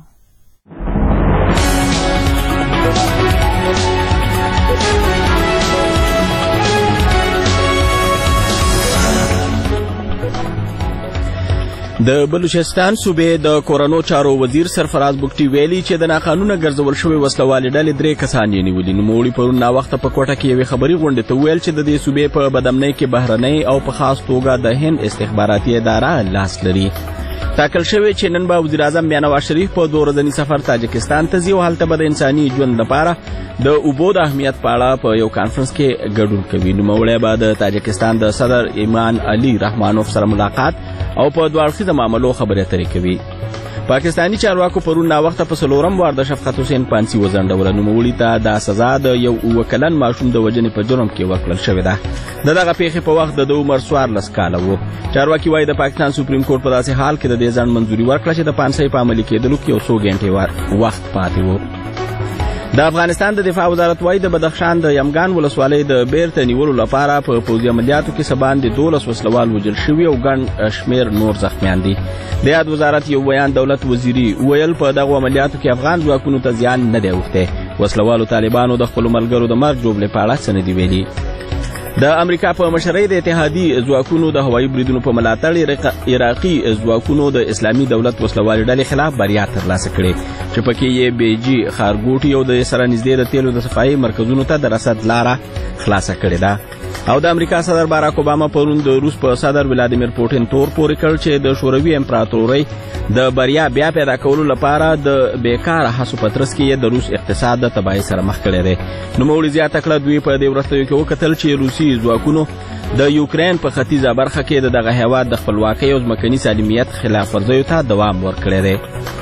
د بلوچستان صوبې د کورونو چارو وزیر سرفراز بوکټي ویلي چې د ناقانونه ګرځول شوی وسلوالې ډلې درې کسان یې نیولي. نوموړي پرون ناوخته په کوټه کې یوې خبري غونډې ته وویل چې د دې صوبې په بدامنۍ کې بهرنۍ او په خاص توګه د هند استخباراتي اداره لاس لري. ټاکل شوی چې نن به وزیر اعظم بیا نواز شریف په دوه ورځني سفر تاجکستان ته ځي او هلته به د انساني ژوند لپاره د اوبو د اهمیت په اړه په یو کانفرنس کې ګډون کوي. نوموړی به د تاجکستان د صدر ایمان علي رحمانوف سره ملاقات او په دوه اړخیزه معاملو خبرې اترې کوي. پاکستانی چارواکو پرون ناوخته په څلورم وار د شفقت حسین پانسي وځنډوله. نوموړي ته دا سزا د یو اووه کلن ماشوم د وژنې په جرم کې ورکړل شوې ده. د دغه پیښې په وخت د ده عمر څوارلس کاله و. چارواکي وایي د پاکستان سپریم کورټ په داسې حال کې د دې ځنډ منظوري ورکړه چې د پانسۍ په عملي کېدلو کې یو څو ګنټې وخت پاتې و. د افغانستان د دفاع وزارت وایي د بدخشان د یمګان ولسوالۍ د بیرته نیولو لپاره په پوځي عملیاتو کې څه باندې دولس وسلوال وژل شوي او ګڼ شمېر نور زخمیان دي. د یاد وزارت یو بیان دولت وزیري ویل په دغو عملیاتو کې افغان ځواکونو ته زیان نه دی اوښتی. وسلوالو طالبانو د خپلو ملګرو د مرګ جوړې په اړه څه نه دي ویلي. د امریکا په مشرۍ د اتحادي ځواکونو د هوایي بریدونو په ملاتړ عراقي ځواکونو د اسلامي دولت وسلوالې ډلې خلاف بریا ترلاسه کړې چې پکې یې بیجي ښارګوټي او د سره نږدې د تیلو د صفایي مرکزونو ته د رسد لاره خلاصه کړې ده. او د امریکا صدر باراک اوباما پرون د روس په صدر ولادیمیر پوټین تور پورې کړ چې د شوروي امپراتورۍ د بریا بیا پیدا کولو لپاره د بیکاره هڅو په ترڅ کې یې د روس اقتصاد د تباهۍ سره مخ کړی دی. نوموړي زیاته کړه دوی په دې وروستیو کې وکتل چې روسي ځواکونو د یوکرین په ختیځه برخه کې د دغه هېواد د خپلواکۍ او ځمکني سالمیت خلاف ورزیو ته دوام ورکړی دی.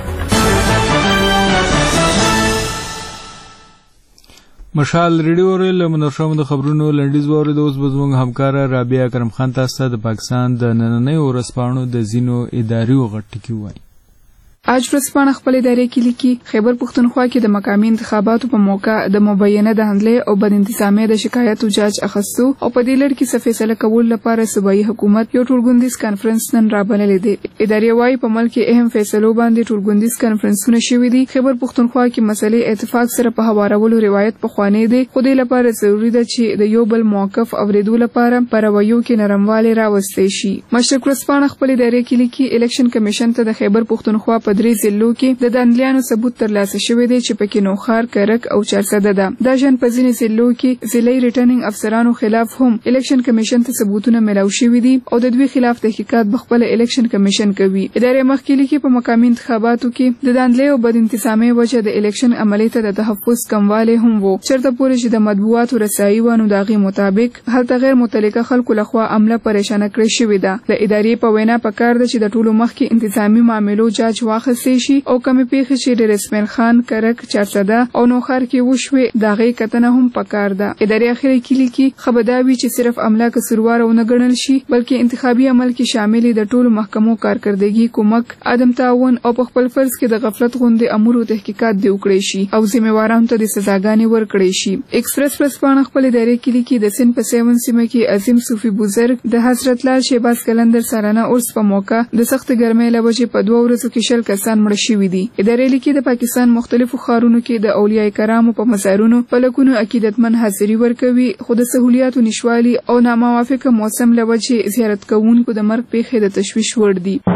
مشال ریډیو له منورشاه د خبرونو لنډیز واورید. اوس به زموږ همکاره رابعه کرم خان تاسو ته د پاکستان د نننۍ ورځپاڼو د ځینو اداریو غټ ټکي ووایي. آج ورځپاڼه خپل ادارې کې لیکي خیبر پښتونخوا کې د مقامي انتخاباتو په موقع د مبینه د حملې او بد انتظامۍ د شکایتو جاج اخیستو او په دې لړ کې څه فیصله کول لپاره صوبایي حکومت یو ټولګوندیز کانفرنس نن رابللی دی. ادارې وایي په ملک کې اهم فیصلو باندې ټولګوندیز کانفرنسونه شوي دي. خیبر پښتونخوا کې مسلې اتفاق سره په هوارولو روایت پخوانی دی خو دې لپاره ضروري ده چې د یو بل موقف اوریدو لپاره په رویو کې نرموالی راوستی شي. مشرق ورځپاڼه خپل ادارې کې لیکي الیکشن کمیشن ته د خیبر پښتونخوا په درې ضلعو کې د دندلیانو ثبوت ترلاسه شوی دی چې پکې نوخار، کرک او چارسده ده. دا ژوند په ځینې ضلعو کې ضلعي ریټرنینګ افسرانو خلاف هم الیکشن کمیشن ته ثبوتونه ملاو شوي دي او د دوی خلاف تحقیقات بخپله الیکشن کمیشن کوي. ادارې مخکې لیکي په مقامي انتخاباتو کې د دندلۍ او بد انتظامۍ وجه د الیکشن عملي ته د تحفظ کموالی هم و. چېرته پورې چې د مطبوعاتو رسایي وه نو د هغې مطابق هلته غیر متعلقه خلکو لخوا عمله پریشانه کړې شوې ده. د ادارې په وینا پکار ده چې د ټولو مخکې انتظامي معاملو جاج واخیستې شي او کمې پیښې چې د رسمل خان، کرک، چارسده او نوخار کې وشوې د هغې کتنه هم پکار ده. ادارې اخري کې لیکي ښه به دا وي چې صرف عمله قصورواره ونه ګڼل شي بلکې انتخابي عمل کې شاملې د ټولو محکمو کارکردګي، کومک، عدم تعاون او په خپل فرض کې د غفلت غوندې امورو تحقیقات دې وکړی شي او ذمهوارانو ته د سزاګانې ورکړی شي. ایکسپریس ورځپاڼه خپل ادارې کې لیکي د سند په سیون سیمه کې عظیم صوفي بزرګ د حضرت لال شهباز قلندر سالانه عرس په موقع د سخت ګرمۍ له وجې په دوه ورځو کې شل کسان مړه شوي دي. ادارې لیکي د پاکستان مختلفو ښارونو کې د اولیاء کرامو په مزارونو په لکونو عقیدتمن حاضري ورکوي خو د سهولیاتو نشوالي او ناموافقه موسم له وجې زیارت کوونکو د مرګ پیښې د تشویش وړ دي.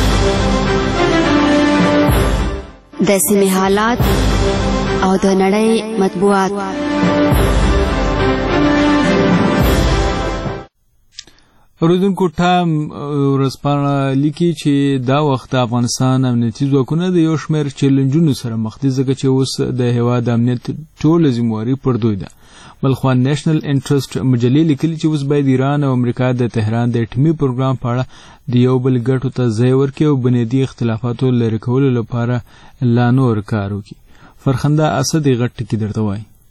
د سیمې حالات او د نړۍ مطبوعات. اوریدونکو ټام ورځپاڼه لیکي چې دا وخت افغانستان امنیتي ځواکونه د یو شمېر چیلنجونو سره مخ دي ځکه چې اوس د هېواد امنیت ټوله ذمهواري پر دوی ده. بلخوا نیشنل انټرسټ مجلې لیکلي چې اوس باید ایران او امریکا د تهران د اټومي پروګرام په اړه د یو بل ګټو ته ځای ورکړي او بنیادي اختلافاتو لرې کولو لپاره لا نور کار وکړي. فرخنده اسد یې غټ ټکي درته وایي.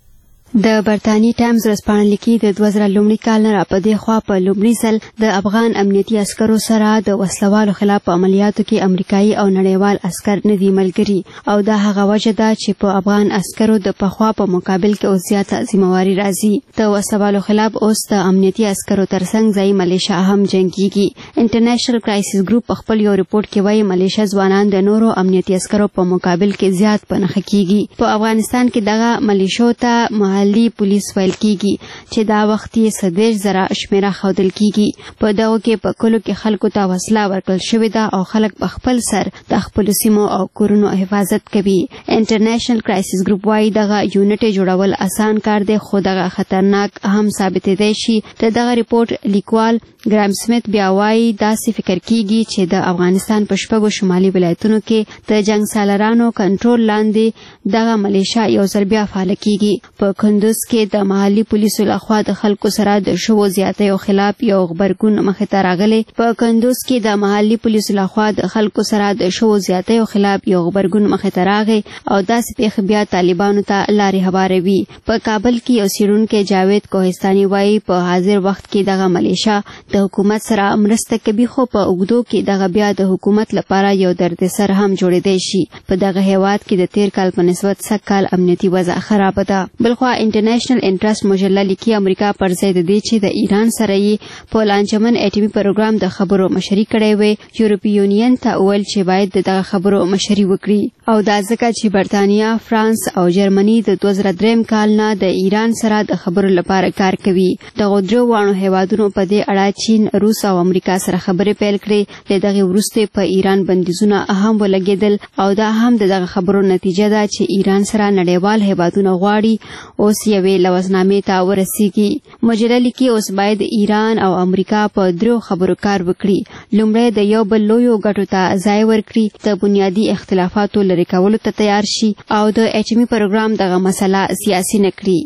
د برتانی ټایمز ورځپاڼه لیکي د دوه زره لومړي کال نه راپدې خوا په لومړي ځل د افغان امنیتي عسکرو سره د وسلوالو خلاف په عملیاتو کې امریکایي او نړیوال عسکر نه دي ملګري او دا هغه وجه ده چې په افغان عسکرو د پخوا په مقابل کې اوس زیاته ذمہواري راځي. د وسلوالو خلاف اوس د امنیتي عسکرو ترڅنګ ځایي ملیشه هم جنګیږي. انټرنیشنل کرایسس ګروپ په خپل یو رپورټ کې وایي ملیشه ځوانان د نورو امنیتي عسکرو په مقابل کې زیات په نښه کیږي. په افغانستان کې دغه ملیشو ته محلي پولیس ویل کیږي چې دا وخت یې سدېش زره شمیره ښودل کیږي. په دغو کې په کلو کې خلکو ته وسله ورکړل شوې ده او خلک په خپل سر د خپلو سیمو او کورونو حفاظت کوي. انټرنیشنل کرایسس ګروپ وایي دغه یونټ جوړول اسان کار دی خو دغه خطرناک هم ثابتېدی شي. د دغه رپورټ لیکوال ګرام سمیت بیا وایي داسې فکر کیږي چې د افغانستان په شپږو شمالي ولایتونو کې د جنګ سالارانو کنټرول لاندې دغه ملیشه یو ځل بیا فعاله کیږي. په کندوز کې د محلي پولیسو لخوا د خلکو سره د شوو زیاتیو خلاف یو غبرګون مخې ته راغلی. په کندوز کې د محلي پولیسو لخوا د خلکو سره د شوو زیاتیو خلاف یو غبرګون مخې ته راغی او داسې پیښې بیا طالبانو ته لارې هواروي. په کابل کې یو څېړونکی جاوید کوهستاني وایي په حاضر وخت کې دغه ملیشه د حکومت سره مرسته کوي خو په اوږدو کې دغه بیا د حکومت لپاره یو دردسر هم جوړېدی شي. په دغه هیواد کې د تیر کال په نسبت سږ کال امنیتي وضع خرابه ده. بلخوا انټرنیشنل انټرست مجله لیکي امریکا پر ځای د دې چې د ایران سره یې په لانجمن اټومي پروګرام د خبرو مشري کړې وي یورپي یونین ته وویل چې باید د دغه خبرو مشري وکړي او دا ځکه چې برتانیا، فرانس او جرمني د دوه زره دریم کال نه د ایران سره د خبرو لپاره کار کوي. دغو درو واړو هیوادونو په دې اړه چین، روس او امریکا سره خبرې پیل کړې. له دغې وروسته په ایران بندیزونه هم ولګېدل او دا هم د دغه خبرو نتیجه ده چې ایران سره نړیوال هیوادونه غواړي اوس یوې لوزنامې ته ورسیږي. مجله لیکي اوس باید ایران او امریکا په درو خبرو کار وکړي. لومړی د یو بل لویو ګټو ته ځای ورکړي، د بنیادي اختلافاتو لرې کولو ته تیار شي او د اټومي پروګرام دغه مسله سیاسي نه کړي.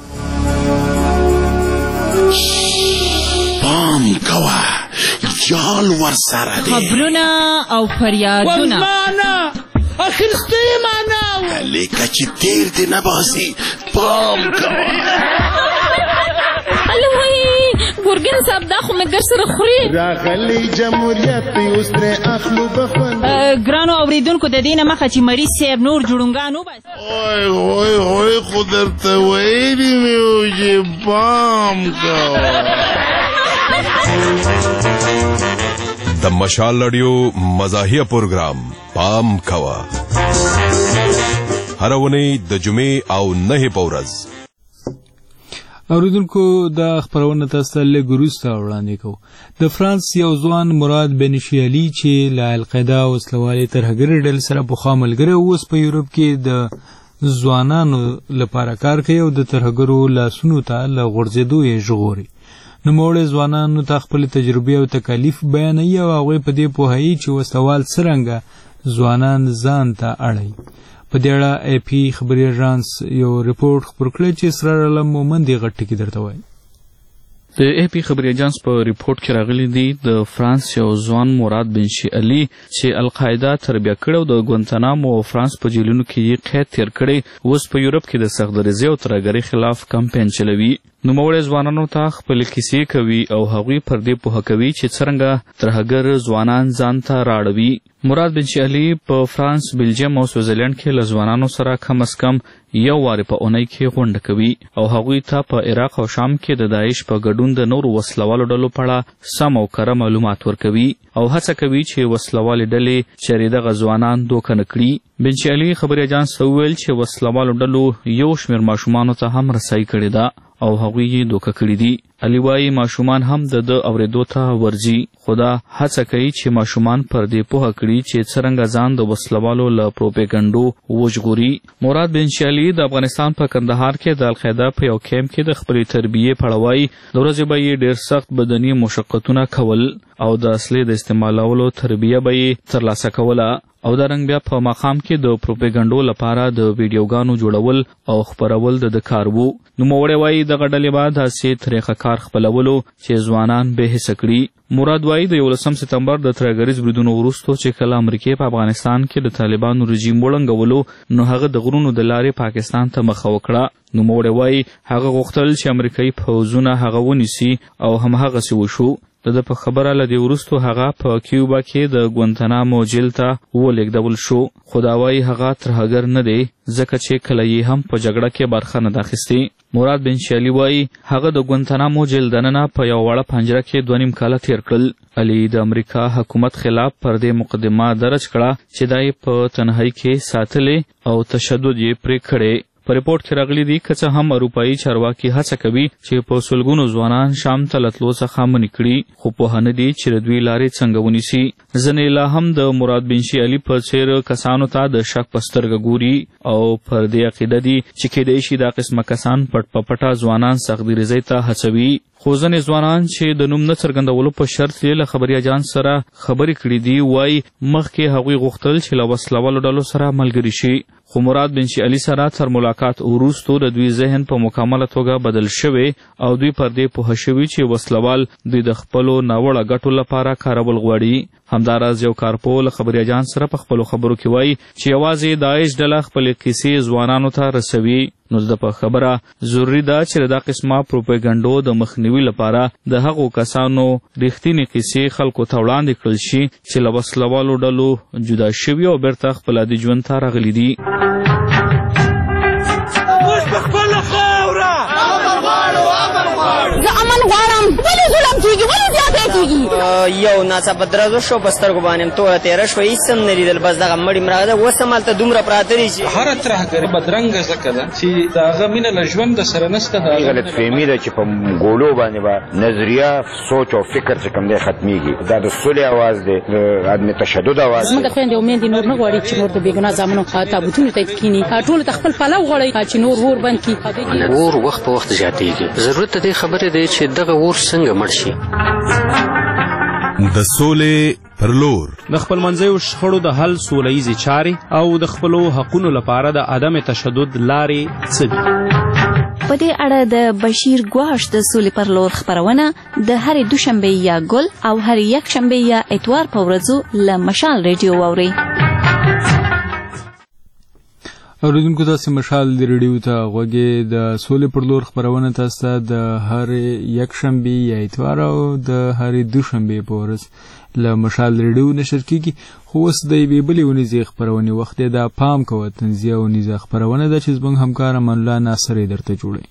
پام کوه جال ورسره دی خبرونه او فریادونه اخر ستې معنا لیکه چې تیر دی نه باسي. پام کوه ګورګین صاحب دا خو مې در سره خوري راغلی جمهوریت اوس ترې اخلو بخون. ګرانو اورېدونکو د دې نه مخه چې مریض صاحب نور جوړونګان وباسي وای وای وای خو درته ویلي مې وو چې پام کوه. د مشال رادیو مزاحیه پروګرام پام کوه هر اونۍ د جمعې او نهه په ورځ. اوریدونکو دا خبرونه تاسو ته لږ وروسته وړاندې کوو. د فرانس یو ځوان مراد بنشي علي چې له القاعده او وسلوالې ترهګرۍ ډلې سره پخوا ملګری اوس په یورپ کې د ځوانانو لپاره کار کوي او د ترهګرو لاسونو ته له غورځېدو یې ژغوري. نوموړی ځوانانو ته خپلې تجربې او تکالیف بیانوي او هغوی په دې پوهوي چې وسلوال څرنګه ځوانان ځان ته اړوي. په دې اړه ای پی خبري اژانس یو رپورټ خپور کړی چې اسرار علم مومند یې غټ ټکي درته وایي. د ای پی خبري اژانس په ریپورت کې راغلی دی د فرانس یو ځوان مراد بنشي علي چې القاعده تربیه کړو د ګوانتانامو او فرانس په جیلونو کې یې قید تیر کړی اوس په یورپ کې د سختدریزۍ او ترهګرۍ خلاف کمپین چلوي. نوموړی ځوانانو ته خپلې کیسې کوي او هغوی پر دې پوهه کوي چې څرنګه ترهګر ځوانان ځان ته راړوي. مراد بنشي علي په فرانس، بلجیم او سویټزرلینډ کې له ځوانانو سره کم از کم یو وارې په اونۍ کې غونډه کوي او هغوی ته په عراق او شام کې د داعش په ګډون د نورو وسلوالو ډلو په اړه سم او کره معلومات ورکوي او هڅه کوي چې وسلوالې ډلې چیرې دغه ځوانان دوکه نه کړي. بنشي علي خبري اژانس ته وویل چې وسلوالو ډلو یو شمېر ماشومانو ته هم رسایي کړې ده او هغوی یې دوکه کړي دي. علي وایي ماشومان هم د ده اورېدو ته ورځي خو دا هڅه کوي چې ماشومان پر دې پوهه کړي چې څرنګه ځان د وسلوالو له پروپیګنډو وژغوري. مراد بنشي علي د افغانستان په کندهار کې د القاعده په یو کیمپ کې د خپلې تربیې په اړه وایي د ورځې به یې ډېر سخت بدني مشقتونه کول او د اصلي د استعمالولو تربیه به یې ترلاسه کوله او دارنګ بیا په مقام کې د پروپیګنډو لپاره د ویډیوګانو جوړول او خپرول د د کار وو. نوموړی وایي دغه ډلې به داسې طریقه کار خپلولو چې ځوانان بې حسه کړي. مراد وایي د یولسم سپتمبر د ترهګریز بریدونو وروستو چې کله امریکې په افغانستان کې د طالبانو رژیم وړنګولو نو هغه د غرونو د لارې پاکستان ته مخه وکړه. نوموړی وایي هغه غوښتل چې امریکایي پوځونه هغه ونیسي او همهغسې وشو. د ده په خبره له دې وروستو هغه په کیوبا کې د ګوانتانامو جیل ته ولېږدول شو، خو دا وایي هغه ترهګر نه دی ځکه چې کله یې هم په جګړه کې برخه نه ده اخیستې. مراد بن شي علي وایي هغه د ګوانتانامو جیل دننه په یو وړه پنجره کې دوه نیم کاله تیر کړل. علي د امریکا حکومت خلاف پر دې مقدمه درج کړه چې دا یې په تنهایی کې ساتلې او تشدد یې پرې کړی. په ریپورټ کې راغلي دي که څه هم اروپایي چارواکي هڅه کوي چې په سلګونو ځوانان شام ته له تلو څخه منع کړي، خو پوهه نه دي چې د دوی لارې څنګه ونیسي. ځینې لا هم د مراد بن شي علي په څېر کسانو ته د شک په سترګه ګوري او پر دې عقیده دي چې کیدای شي دا قسمه کسان پټ په پټه ځوانان سختګیرۍ ته هڅوي. خو ځینې ځوانان چې د نوم نه څرګندولو په شرط یې له خبري اجانس سره خبرې کړي دي وایي مخکې هغوی غوښتل چې له وسلوالو ډلو سره ملګري شي، خو مراد بن شي علي سره تر ملاقات وروستو د دوی ذهن په مکمله توګه بدل شوی او دوی پر دې پوه شوي چې وسلوال دوی د خپلو ناوړه ګټو لپاره کارول غواړي. همداراز یو کارپو له خبري اجانس سره په خپلو خبرو کې وایي چې یوازې داعش ډله خپلې کیسې ځوانانو ته رسوي. نو زده په خبره ضروري ده چې دا قسمه پروپاګانډو د مخنیوي لپاره د هغو کسانو رښتینې کیسې خلکو ته وړاندې کړل شي چې له وسلوالو ډلو جدا شوي او بیرته خپل عادي ژوند ته راغلي دي. زه امن غواړم. ولې ظلم کېږي؟ ولې زیاتی کېږي؟ یو ناڅاپه درزو شو په سترګو باندې توره تېره شوه، هېڅ هم نه لیدل، بس دغه مړي مراغه ده. اوس هم هلته دومره پراته دي چې هره ترهګري بدرنګه ځکه ده چې د هغه مینه له ژونده سره نشته. د غلطفهمي ده چې په ګولو باندې به نظریه سوچ او فکر چې کوم دی ختمیږي. دا د سولې اواز دی، د عدم تشدد اواز دی. زموږ خویندې او میندې نور نه غواړي چې نور د بېګناه زامنو تابوتونو ته کښېني، ټولو ته خپل پلو غواړي چې نور اور بند کړي. اور وخت په وخت زیاتېږي، ضرورت د دې خبرې دی چې دغه اور څنګه مړ شي. د سولې پر لور د خپلمنځیو شخړو د حل سوله ییزې چارې او د خپلو حقونو لپاره د عدم تشدد لارې څه دي؟ په دې اړه د بشیر ګواش د سولې پر لور خپرونه د هرې دوشنبې یا ګل او هرې یکشنبې یا اتوار په ورځو له مشال ریډیو واورئ. اوریدونکو تاسو مشال د ریډیو ته غوږی د سولې پر لور خپرونه تاسو ته د هرې یکشنبې یا اتوار او د هرې دوشنبې په ورځ له مشال ریډیو نشر کیږي. خو اوس د یوې بلې ونیزې خپرونې وخت دی. دا پام کوه طنزیه ونیزه خپرونه ده چې زموږ همکار امان الله ناصر یې درته جوړوي.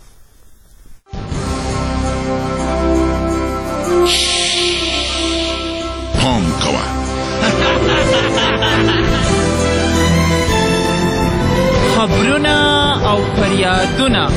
پام کوه خبرونه او فریادونه.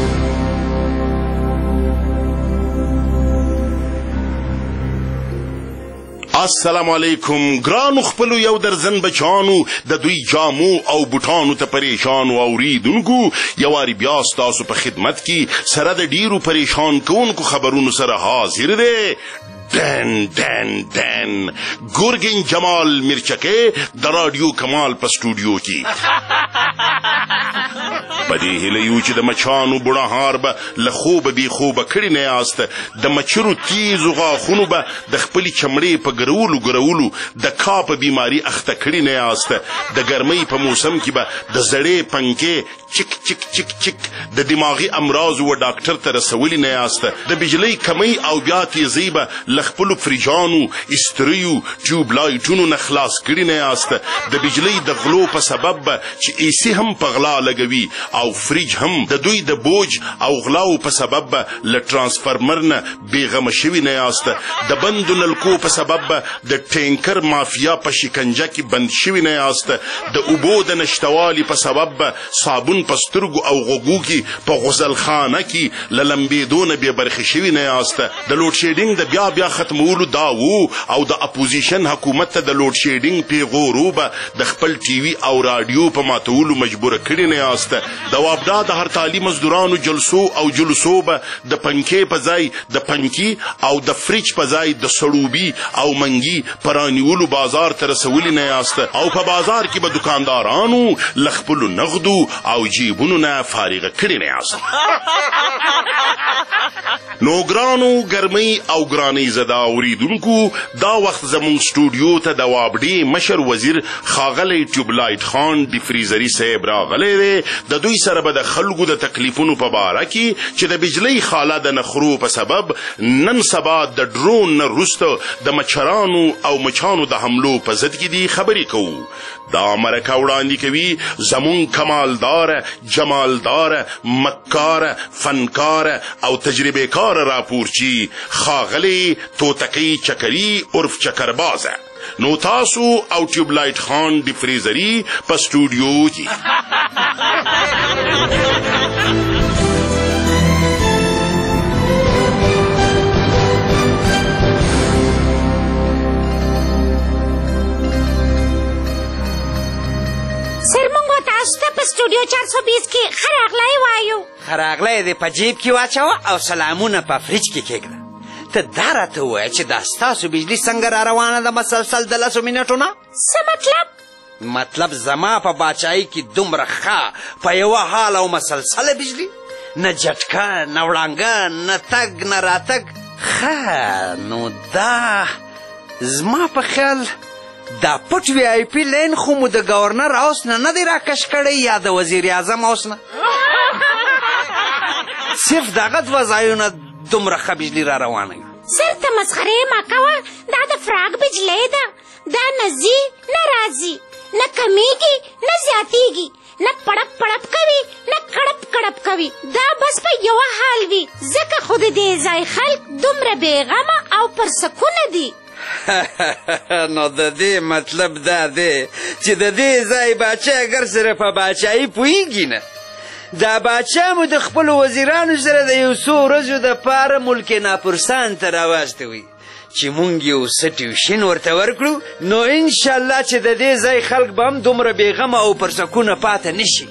السلام علیکم ګرانو خپلو یو درزن بچانو، د دوی جامو او بوټانو ته پریشان اوریدونکو، یواري بیا ستاسو په خدمت کې سره د ډیرو پریشان کوونکو خبرونو سره حاضر دی دن دن دن ګورګین جمال مرچکه د رادیو کمال په سټوډیو کې. پدې هله یو چې د مچانو بڼهار به له خوبه بې خوبه کړي نه یاست، د مچرو تیزو غاښونو به د خپلې چمړې په ګرولو ګرولو د کا په بیماري اخته کړي نه یاست، د ګرمۍ په موسم کې به د زړې پنکې چک چک چک چک د دماغي امراضو و ډاکټر ته رسولي نه یاست، د بجلۍ کمی او بیا تیزۍ به له خپلو فریجانو استریو ټیوب لایټونو نه خلاص کړي نه یاست، د بجلۍ د غلو په سبب به چې ایسي هم په غلا لګوي او فریج هم د دوی د بوج او غلاو په سبب به له ترانسفارمر نه بېغمه شوي نه یاست، د بندو نلکو په سبب به د ټینکر مافیا په شکنجه کې بند شوي نه یاست، د اوبو د نشتوالي په سبب به صابون په سترګو او غوږو کې په غسلخانه کې له لمبېدو نه بې برخې شوي نه یاست، د لوډ شیډینګ د بیا بیا ختمولو دا و او د اپوزیشن حکومت ته د لوډ شیډینګ پیغورو به د خپل ټي وي او رادیو په ماتولو مجبوره کړي نه یاست، د وابډا د هرتالي مزدورانو جلسو او جلسو به د پنکې په ځای د پنکي او د فریج په ځای د سړوبي او منګي پرانیولو بازار ته رسولي نه یاست، او په بازار کې به دکاندارانو له خپلو نغدو او جیبونو نه فارغه کړي نه یاست. نو ګرانو ګرمۍ او ګرانۍ زده اوریدونکو، دا وخت زموږ سټوډیو ته د وابډې مشر وزیر ښاغلی ټیوب لایټ خان ډي فریزري صاحب راغلی دی. د دوی سره به د خلکو د تکلیفونو په باره کې چې د بجلی خاله د نخرو په سبب نن سبا د ډرون نه وروسته د مچرانو او مچانو د حملو په ضد کې دي خبرې کوو. دا مرکه وړاندې کوي زمون کمالدار، جمالدار، مکار، فنکار او تجربه کار راپورچی خاغلی توتقی چکری عرف چکربازه. نو تاسو او ټیوب لایټ خان دی فریزری په سټوډیو کې سر مونږ تاسو ته په سټوډیو چار سو بیس کې خراغلی وایو. خراغلی دې په جیب کې واچوه او سلامونه په فریج کې کېږده. ته دا راته ووایه چې دا ستاسو بجلي څنګه را روانه ده مسلسل د لسو منټو نه؟ څه مطلب؟ مطلب زما په باچایي کې دومره ښه په یوه حال او مسلسله بجلي، نه جټکه، نه وړانګه، نه تګ نه راتګ. ښه نو دا زما په خیال دا پټ وی آی پي لین خو مو د ګورنر هاوس نه نه دی راکش کړی یا د وزیر اعظم هاوس نه؟ صرف دغه دوه ځایونه دومره ښه بجلي را روانه وي. سر ته مسخرې مه کوه، دا د فراق بجلی ده. دا نه ځي نه راځي، نه کمیږي نه زیاتیږي، نه پړپ پړپ کوي نه کړپ کړپ کوي. دا بس په یوه حال وي، ځکه خو د دې ځای خلک دومره بېغمه او پر سکونه دي. نو د دې مطلب دا دی چې د دې ځای باچا اگر سره په باچایي پوهېږي نه، دا باچا مو د خپلو وزیرانو سره د یو څو ورځو دپاره ملک ناپرسان ته راواستوي چې مونږ یو څه ټیوشن ورته ورکړو، نو انشاءالله چې د دې ځای خلک به هم دومره بېغمه او پر سکونه پاته نه شي.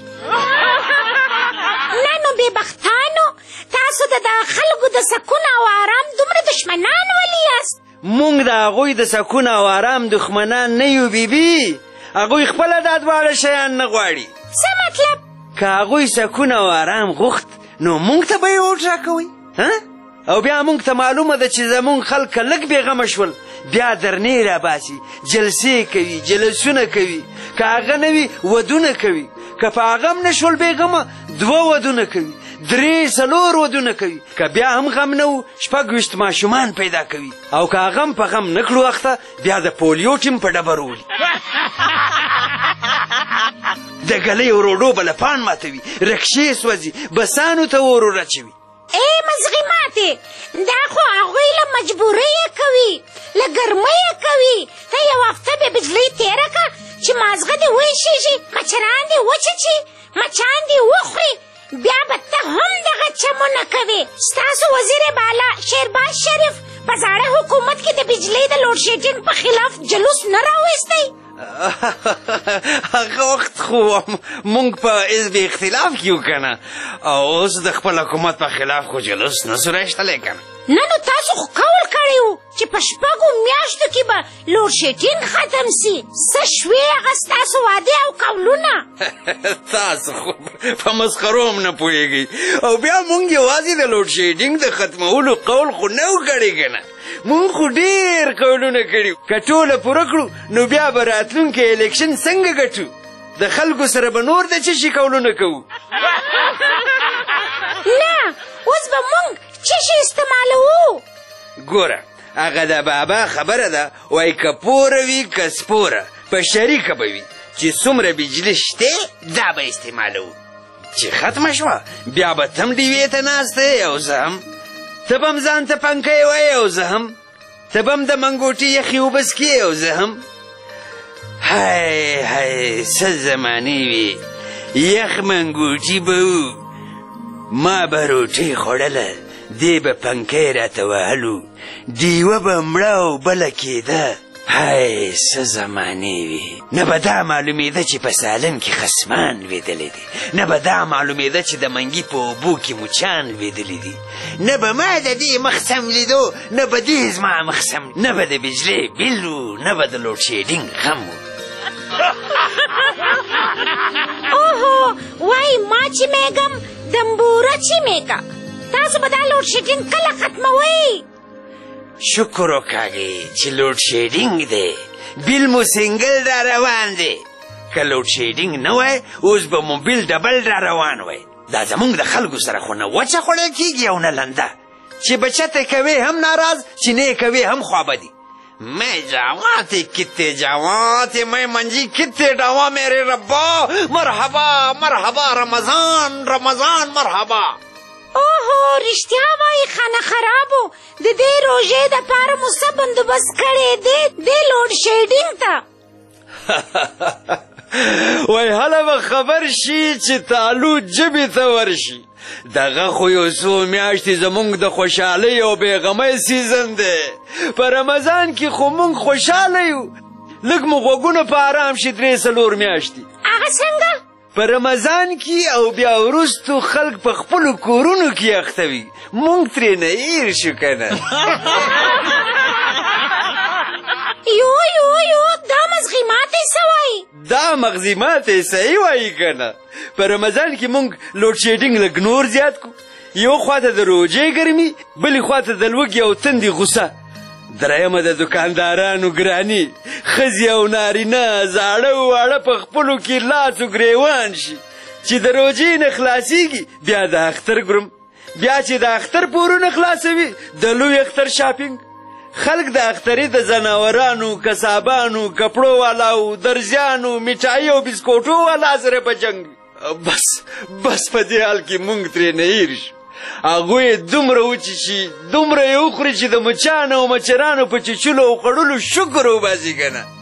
نه نو بېبختانو، تاسو د دغه خلکو د سکون او آرام دومره دشمنان ولې یاست؟ مونږ د هغوی د سکون او آرام دښمنان نه یو بیبي، هغوی خپله دا دواړه شیان نه غواړي. څه مطلب؟ که هغوی سکون او آرام غوښت نو مونږ ته به یې ووټ راکوئ، او بیا مونږ ته معلومه ده چې زمونږ خلک که لږ بېغمه شول بیا درنې راباسي، جلسې کوي، جلسونه کوي. که هغه نه وي ودونه کوي، که په هغه هم نه شول بېغمه دوه ودونه کوي، درې څلور ودونه کوي. که بیا هم غم نه و شپږ ویشت ماشومان پیدا کوي، او که هغه هم په غم نه کړو اخته بیا د پولیو ټیم په ډبرو وړي. د ګلیو روډو به له پان ماتوي، رکشې سوځي، بسانو ته اور ورچوي. ای مزغې ماتې، دا خو هغوی له مجبورۍ کوي، له ګرمۍ کوي. ته یو هفته بې بجلۍ تېره که چې مازغه دې وایشېږي، مچران دې وچچي، مچان دې وخوري، بیا به ته هم دغه چمونه کوې. ستاسو وزیر بالا شیرباز شریف په زاړه حکومت کې د بجلۍ د لوډ شیډینګ په خلاف جلوس نه راویستی؟ هغه وخت خو مونږ په حزب اختلاف کې یو که نه، او اوس د خپل حکومت په خلاف خو جلوس نه سو رایشتلی که نه. نه نو تاسو خو قول کړی و چې په شپږو میاشتو کې به لوډ شیډینګ ختم سي. څه شوې هغه ستاسو وعدې او قولونه؟ تاسو خو په مسخرو هم نه پوهېږئ، او بیا مونږ یوازې د لوډ شیډینګ د ختمولو قول خو نه و کړی که نه، مونږ خو ډېر قولونه کړي. که ټوله پوره کړو نو بیا به راتلونکی الیکشن څنګه ګټو؟ د خلکو سره به نور د څه شي قولونه کوو؟ نه اوس به مونږ څه شي استعمالوو؟ ګوره هغه د بابا خبره ده، وایي که پوره وي که سپوره په شریکه به وي، چې څومره بجلي شته دا به استعمالوو. چې ختمه شوه بیا به ته هم ډیوې ته ناسته او زه هم، ته به هم ځان ته پنکۍ وایې او زه هم، ته به هم د منګوټي یخې اوبه څکې او زه هم. های های څه زمانې وې، یخ منګوټي به و، ما به روټۍ خوړله، دی به پنکۍ راته وهلو، ډیوه به مړه او بله کېده. های څه زمانې وې، نه به دا معلومېده چې په سالن کې خصمان لوېدلی دی، نه به دا معلومېده چې د منګي په اوبو کې مچان لوېدلی دي، نه به ما د دې مخ سم لیدو، نه به دې زما مخ سم، نه به د بجلۍ بیل و، نه به د لوډ شیډینګ غم و. اوهو وای ما چې میږم دمبوره چې میږه، تاسو به دا لوډ شیډینګ کله ختموئ؟ شکر وکړئ چې لوډ شیډینګ دی، بیل مو سنګل را روان دی، که لوډ شیډینګ نه وای اوس به موبیل ډبل را روان وای. دا زمونږ د خلکو سره خو نه وچه خوړل کېږي او نه لنده چې بچته کوي هم ناراض چې نه کوي هم خوابدي. میں جاواں تھے کتے جاواں تھے میں منجی کتے ڈاواں میرے ربا مرحبا مرحبا رمضان رمضان مرحبا. اوهو رښتیا وایي خانه خرابو د دې روژې دپاره مو څه بندوبست کړی دی دې لوډ شیډینګ ته؟ وای هله به خبر شي چې تالو جبې ته ورشي. دغه خو یو څو میاشتې زمونږ د خوشحالۍ او بېغمۍ سیزن دی. په رمضان کې خو مونږ خوشحاله یو لږ مو غوږونه په ارام شي درې څلور میاشتې. هغه څنګه؟ په رمضان کې او بیا وروستو خلک په خپلو کورونو کې اخته وي مونږ ترې نه هیر شو که نه. یو یو یو دا مغزي ماتې څه وایي؟ دا مغزي ماتې صحیح وایي که نه. په رمضان کې مونږ لوډ شیډینګ لږ نور زیات کړو. یو خواته د روژې ګرمي بلې خواته د لوږې او تندې غوسه درېیمه د دوکاندارانو ګراني ښځې او نارینه زاړه واړه په خپلو کې لاس و ګریوان شي چې د روژې نه خلاصېږي بیا د اختر ګرم بیا چې د اختر پورونه خلاصوي د لوی اختر شاپینګ. خلک د اخترې د ځناورانو کسابانو کپړو والاو درزیانو میټایي او بسکوټو والا سره په جنګ. بس بس په دې حال کې مونږ ترې نه هیر شو. هغوی یې دومره وچیچي دومره یې وخوري چې د مچانو او مچرانو په چیچلو او خوړلو شکر وباسي که نه.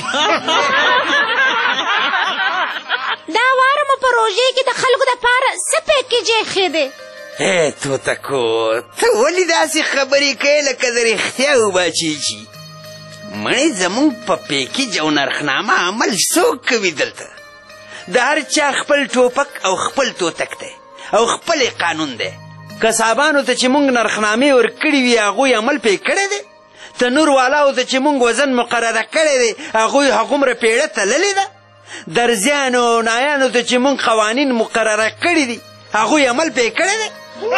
دا واره مو په روژې کې د خلکو دپاره څه پیکیج ایښی دی؟ ای توتکو ته ولې داسې خبرې کوې لکه د رښتیا وباچیچي؟ مړې زمونږ په پیکیج او نرخنامه عمل څوک کوي دلته؟ د هر چا خپل ټوپک او خپل توتک دی او خپل قانون دی. کسابانو ته چې مونږ نرخنامې ورکړي وي هغوی عمل پې کړی دی. تنور والاو ته چې مونږ وزن مقرره کړی دی هغوی هغومره پیړه تللې ده. درزیانو او نایانو ته چې مونږ قوانین مقرره کړي دي هغوی عمل پې کړی دی.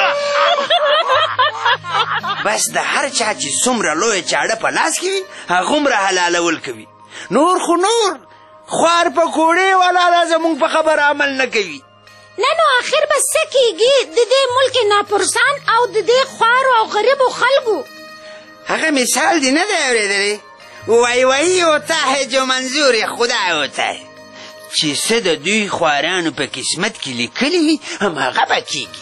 بس د هر چا چې څومره لویه چاړه په لاس کې وي هغومره حلالول کوي. نور خو نور خوار پکوړې والا دا زمونږ په خبر عمل نه کوي. نه نو آخر به څه کېږي د دې ملک ناپرسان او د دې خوارو او غریبو خلکو؟ هغه مثال دی نه دی اورېدلی؟ وای وای ہوتا ہے جو منظور خدا ہوتا ہے چې څه د دوی خوارانو په قسمت کې لیکلي وي هماغه به کېږي.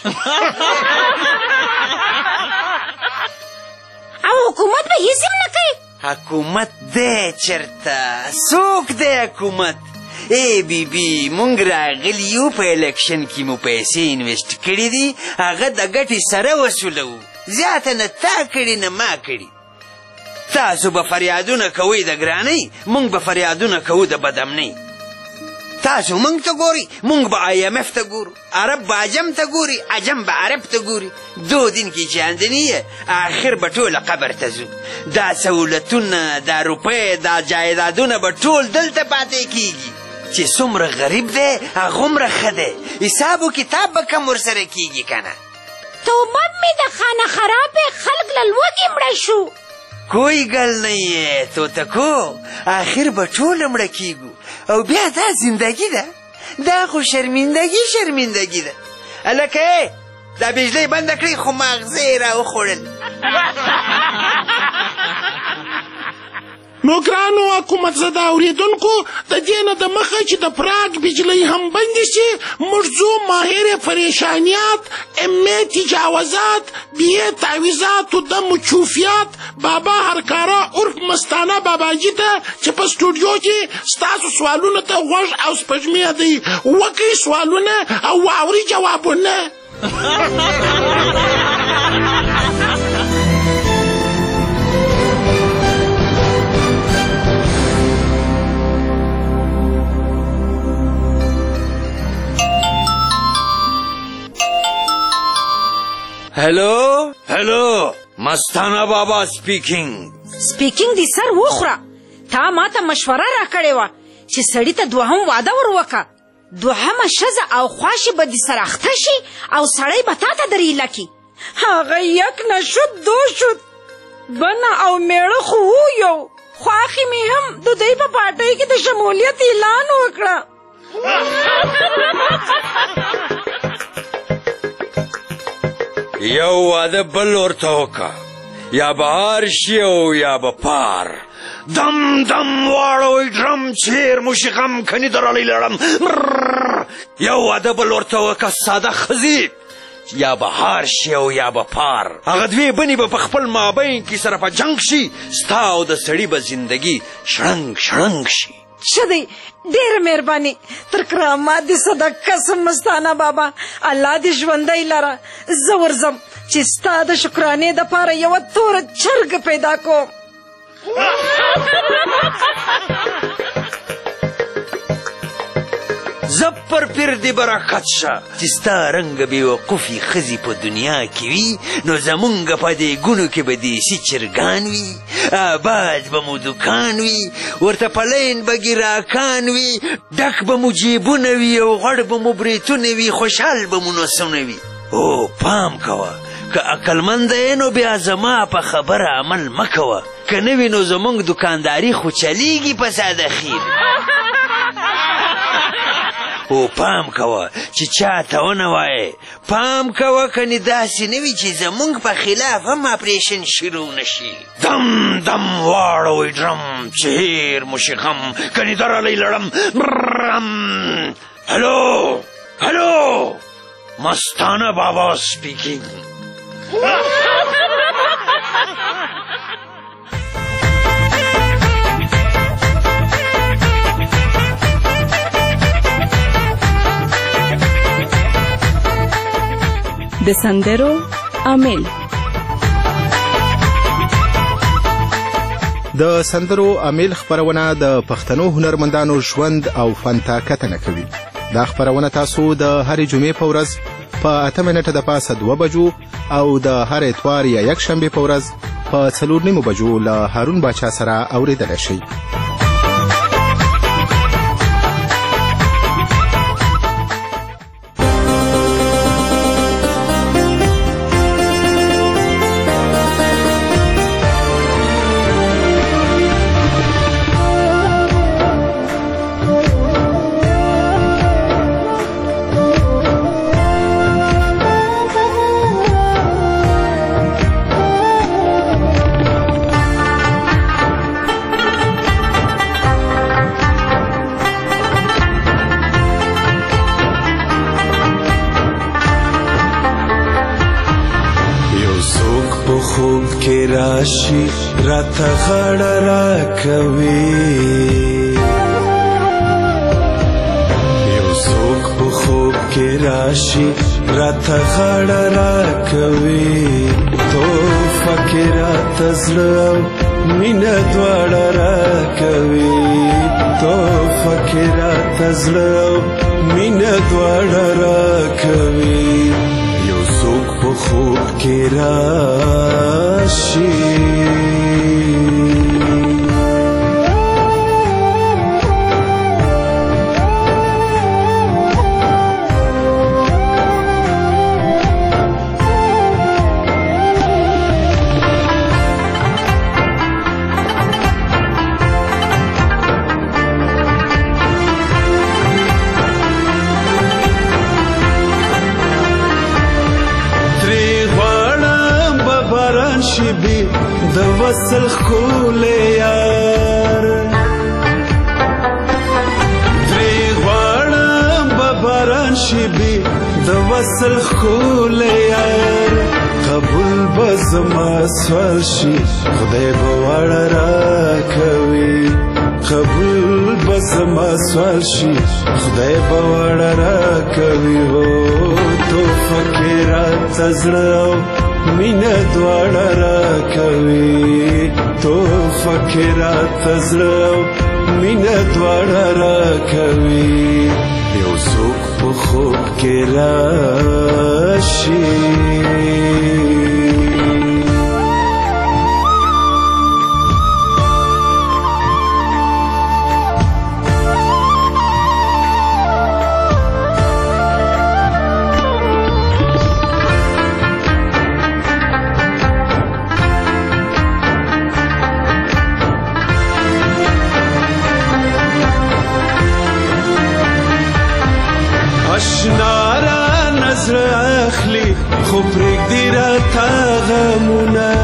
او حکومت به هېڅ هم نه کوي؟ حکومت دی چېرته څوک دی حکومت؟ ای بی بی مونږ راغلي یو په الکشن کې مو پیسې انویسټ کړي دي هغه د ګټې سره وصولوو زیاته نه تا کړي نه ما کړي. تاسو به فریادونه کوئ د ګرانۍ مونږ به فریادونه کوو د بدامنۍ. تاسو مونږ ته ګورئ مونږ به آی ایم اف ته ګورو عرب به عجم ته ګوري عجم به عرب ته ګوري. دو دین کې چاندني یې آخر به ټوله قبر ته ځو. دا سهولتونه دا روپۍ دا جایدادونه به ټول دلته پاتې کېږي. چې څومره غریب دی هغومره ښه دی. حساب و کتاب به کم ورسره کېږي که نه؟ توبه مې د خانه خرابې خلک له لوږې مړه شو. کوئی گل نہیں ہے توتکو آخر به ټوله مړه کېږو او بیا دا زندگی ده. دا خو شرمندګي شرمندګي ده. هلکه دا بجلی بنده کړئ خو ماغزه یې راوخوړل. نو ګرانو حکومت زده اورېدونکو د دې نه د مخه چې د پراګ بجلی هم بندې شي موږ ځو ماهر پریشانیات امې تجاوزات بیې تعویزات و دم و چوفیات بابا هرکارا عرف مستانه باباجي ته چې په سټوډیو کې ستاسو سوالونو ته غوږ او سپږمې دی وکړئ سوالونه او واورئ جوابونه. Hello hello Mastana Baba speaking speaking دی سر وخوره. تا ما ته مشوره را کړې وه چې سړي ته دوهم واده ور وکړه. دوهمه ښځه او خواښې به دې سره اخته شي او سړی به تا ته در ایله کړي. هغه یک نه شد دو شد بنه او میړه خو یو خواخي مې هم د دوی په پارټۍ کې د شمولیت اعلان وکړه. یو واده بل ورته وکړه، یا به هار شي او یا به پار. دم دم واړوئ ډرم چیر موشیغم کني درلی لړم. یو واده بل ورته وکړه ساده ښځې، یا به هار شي او یا به پار. هغه دوې بنې به په خپل مابین کې سره په جنګ شي، ستا او د سړي به زندګي شړنګ شړنګ شي. ښه دی، ډېره مهرباني. تر کرامات دې صدق قسم مستانه بابا، الله دې ژوندی لره. زه ورځم چې ستا د شکرانې دپاره یوه توره چرګ پیدا کوم. زه پر پیر دې برکت شه چې ستا رنګه بېوقوفې ښځې په دنیا کې وي، نو زمونږ په دې ګونو کې به دیسي چرګان وي، آباد به مو دوکان وي، ورته پلین به ګراکان وي، ډک به مو جیبونه وي او غړ به مو بریتونه وي، خوشحال به مو نسونه وي. او پام کوه، که عقلمنده یې نو بیا زما په خبره عمل مه کوه، که نه وي نو زمونږ دوکانداري خو چلیږي په ساده خیر. او پام کوه چې چا ته ونه وایې، پام کوه کنې داسې نه وي چې زمونږ په خلاف هم اپریشن شروع نشي. دم دم واړوئ ډرم چې هیر موشي غم کنې درلی لړم. هلو هلو، مستانه بابا سپیکینګ. د سندرو عامل. د سندرو عامل خبرونه د پښتنو هنرمندانو ژوند او فن ته کتنه کوي. دا خبرونه تاسو د هرې جمعې په ورځ په اته منټه د پاسه دوه بجو او د هر اتوار یا یک شنبې په ورځ په څلور نیمو بجو له هارون باچا سره اوریدلی شئ. راشي راته غاړه راکوي، یو څوک په خوب کې راشي راته غاړه راکوي، توفه کې راته زړه مینه دواړه راکوي، توفه کې راته زړه مینه دواړه راکوي، یو څوک په خوب کې راشي. د وصل ښکلی یار درې غواړم به باران شي بي د وصل ښکلی یار، قبول به زما سوال شي خدای به واړه راکوي، قبول به زما سوال شي خدای به واړه راکوي، هو توفه کې راته زړه مینه دواړه راکوي، توفه کې راته زړه مینه دواړه راکوي، یو څوک په خوب کې راشي. اشنا را نظر اخلي خو پرېږدي راته غمونه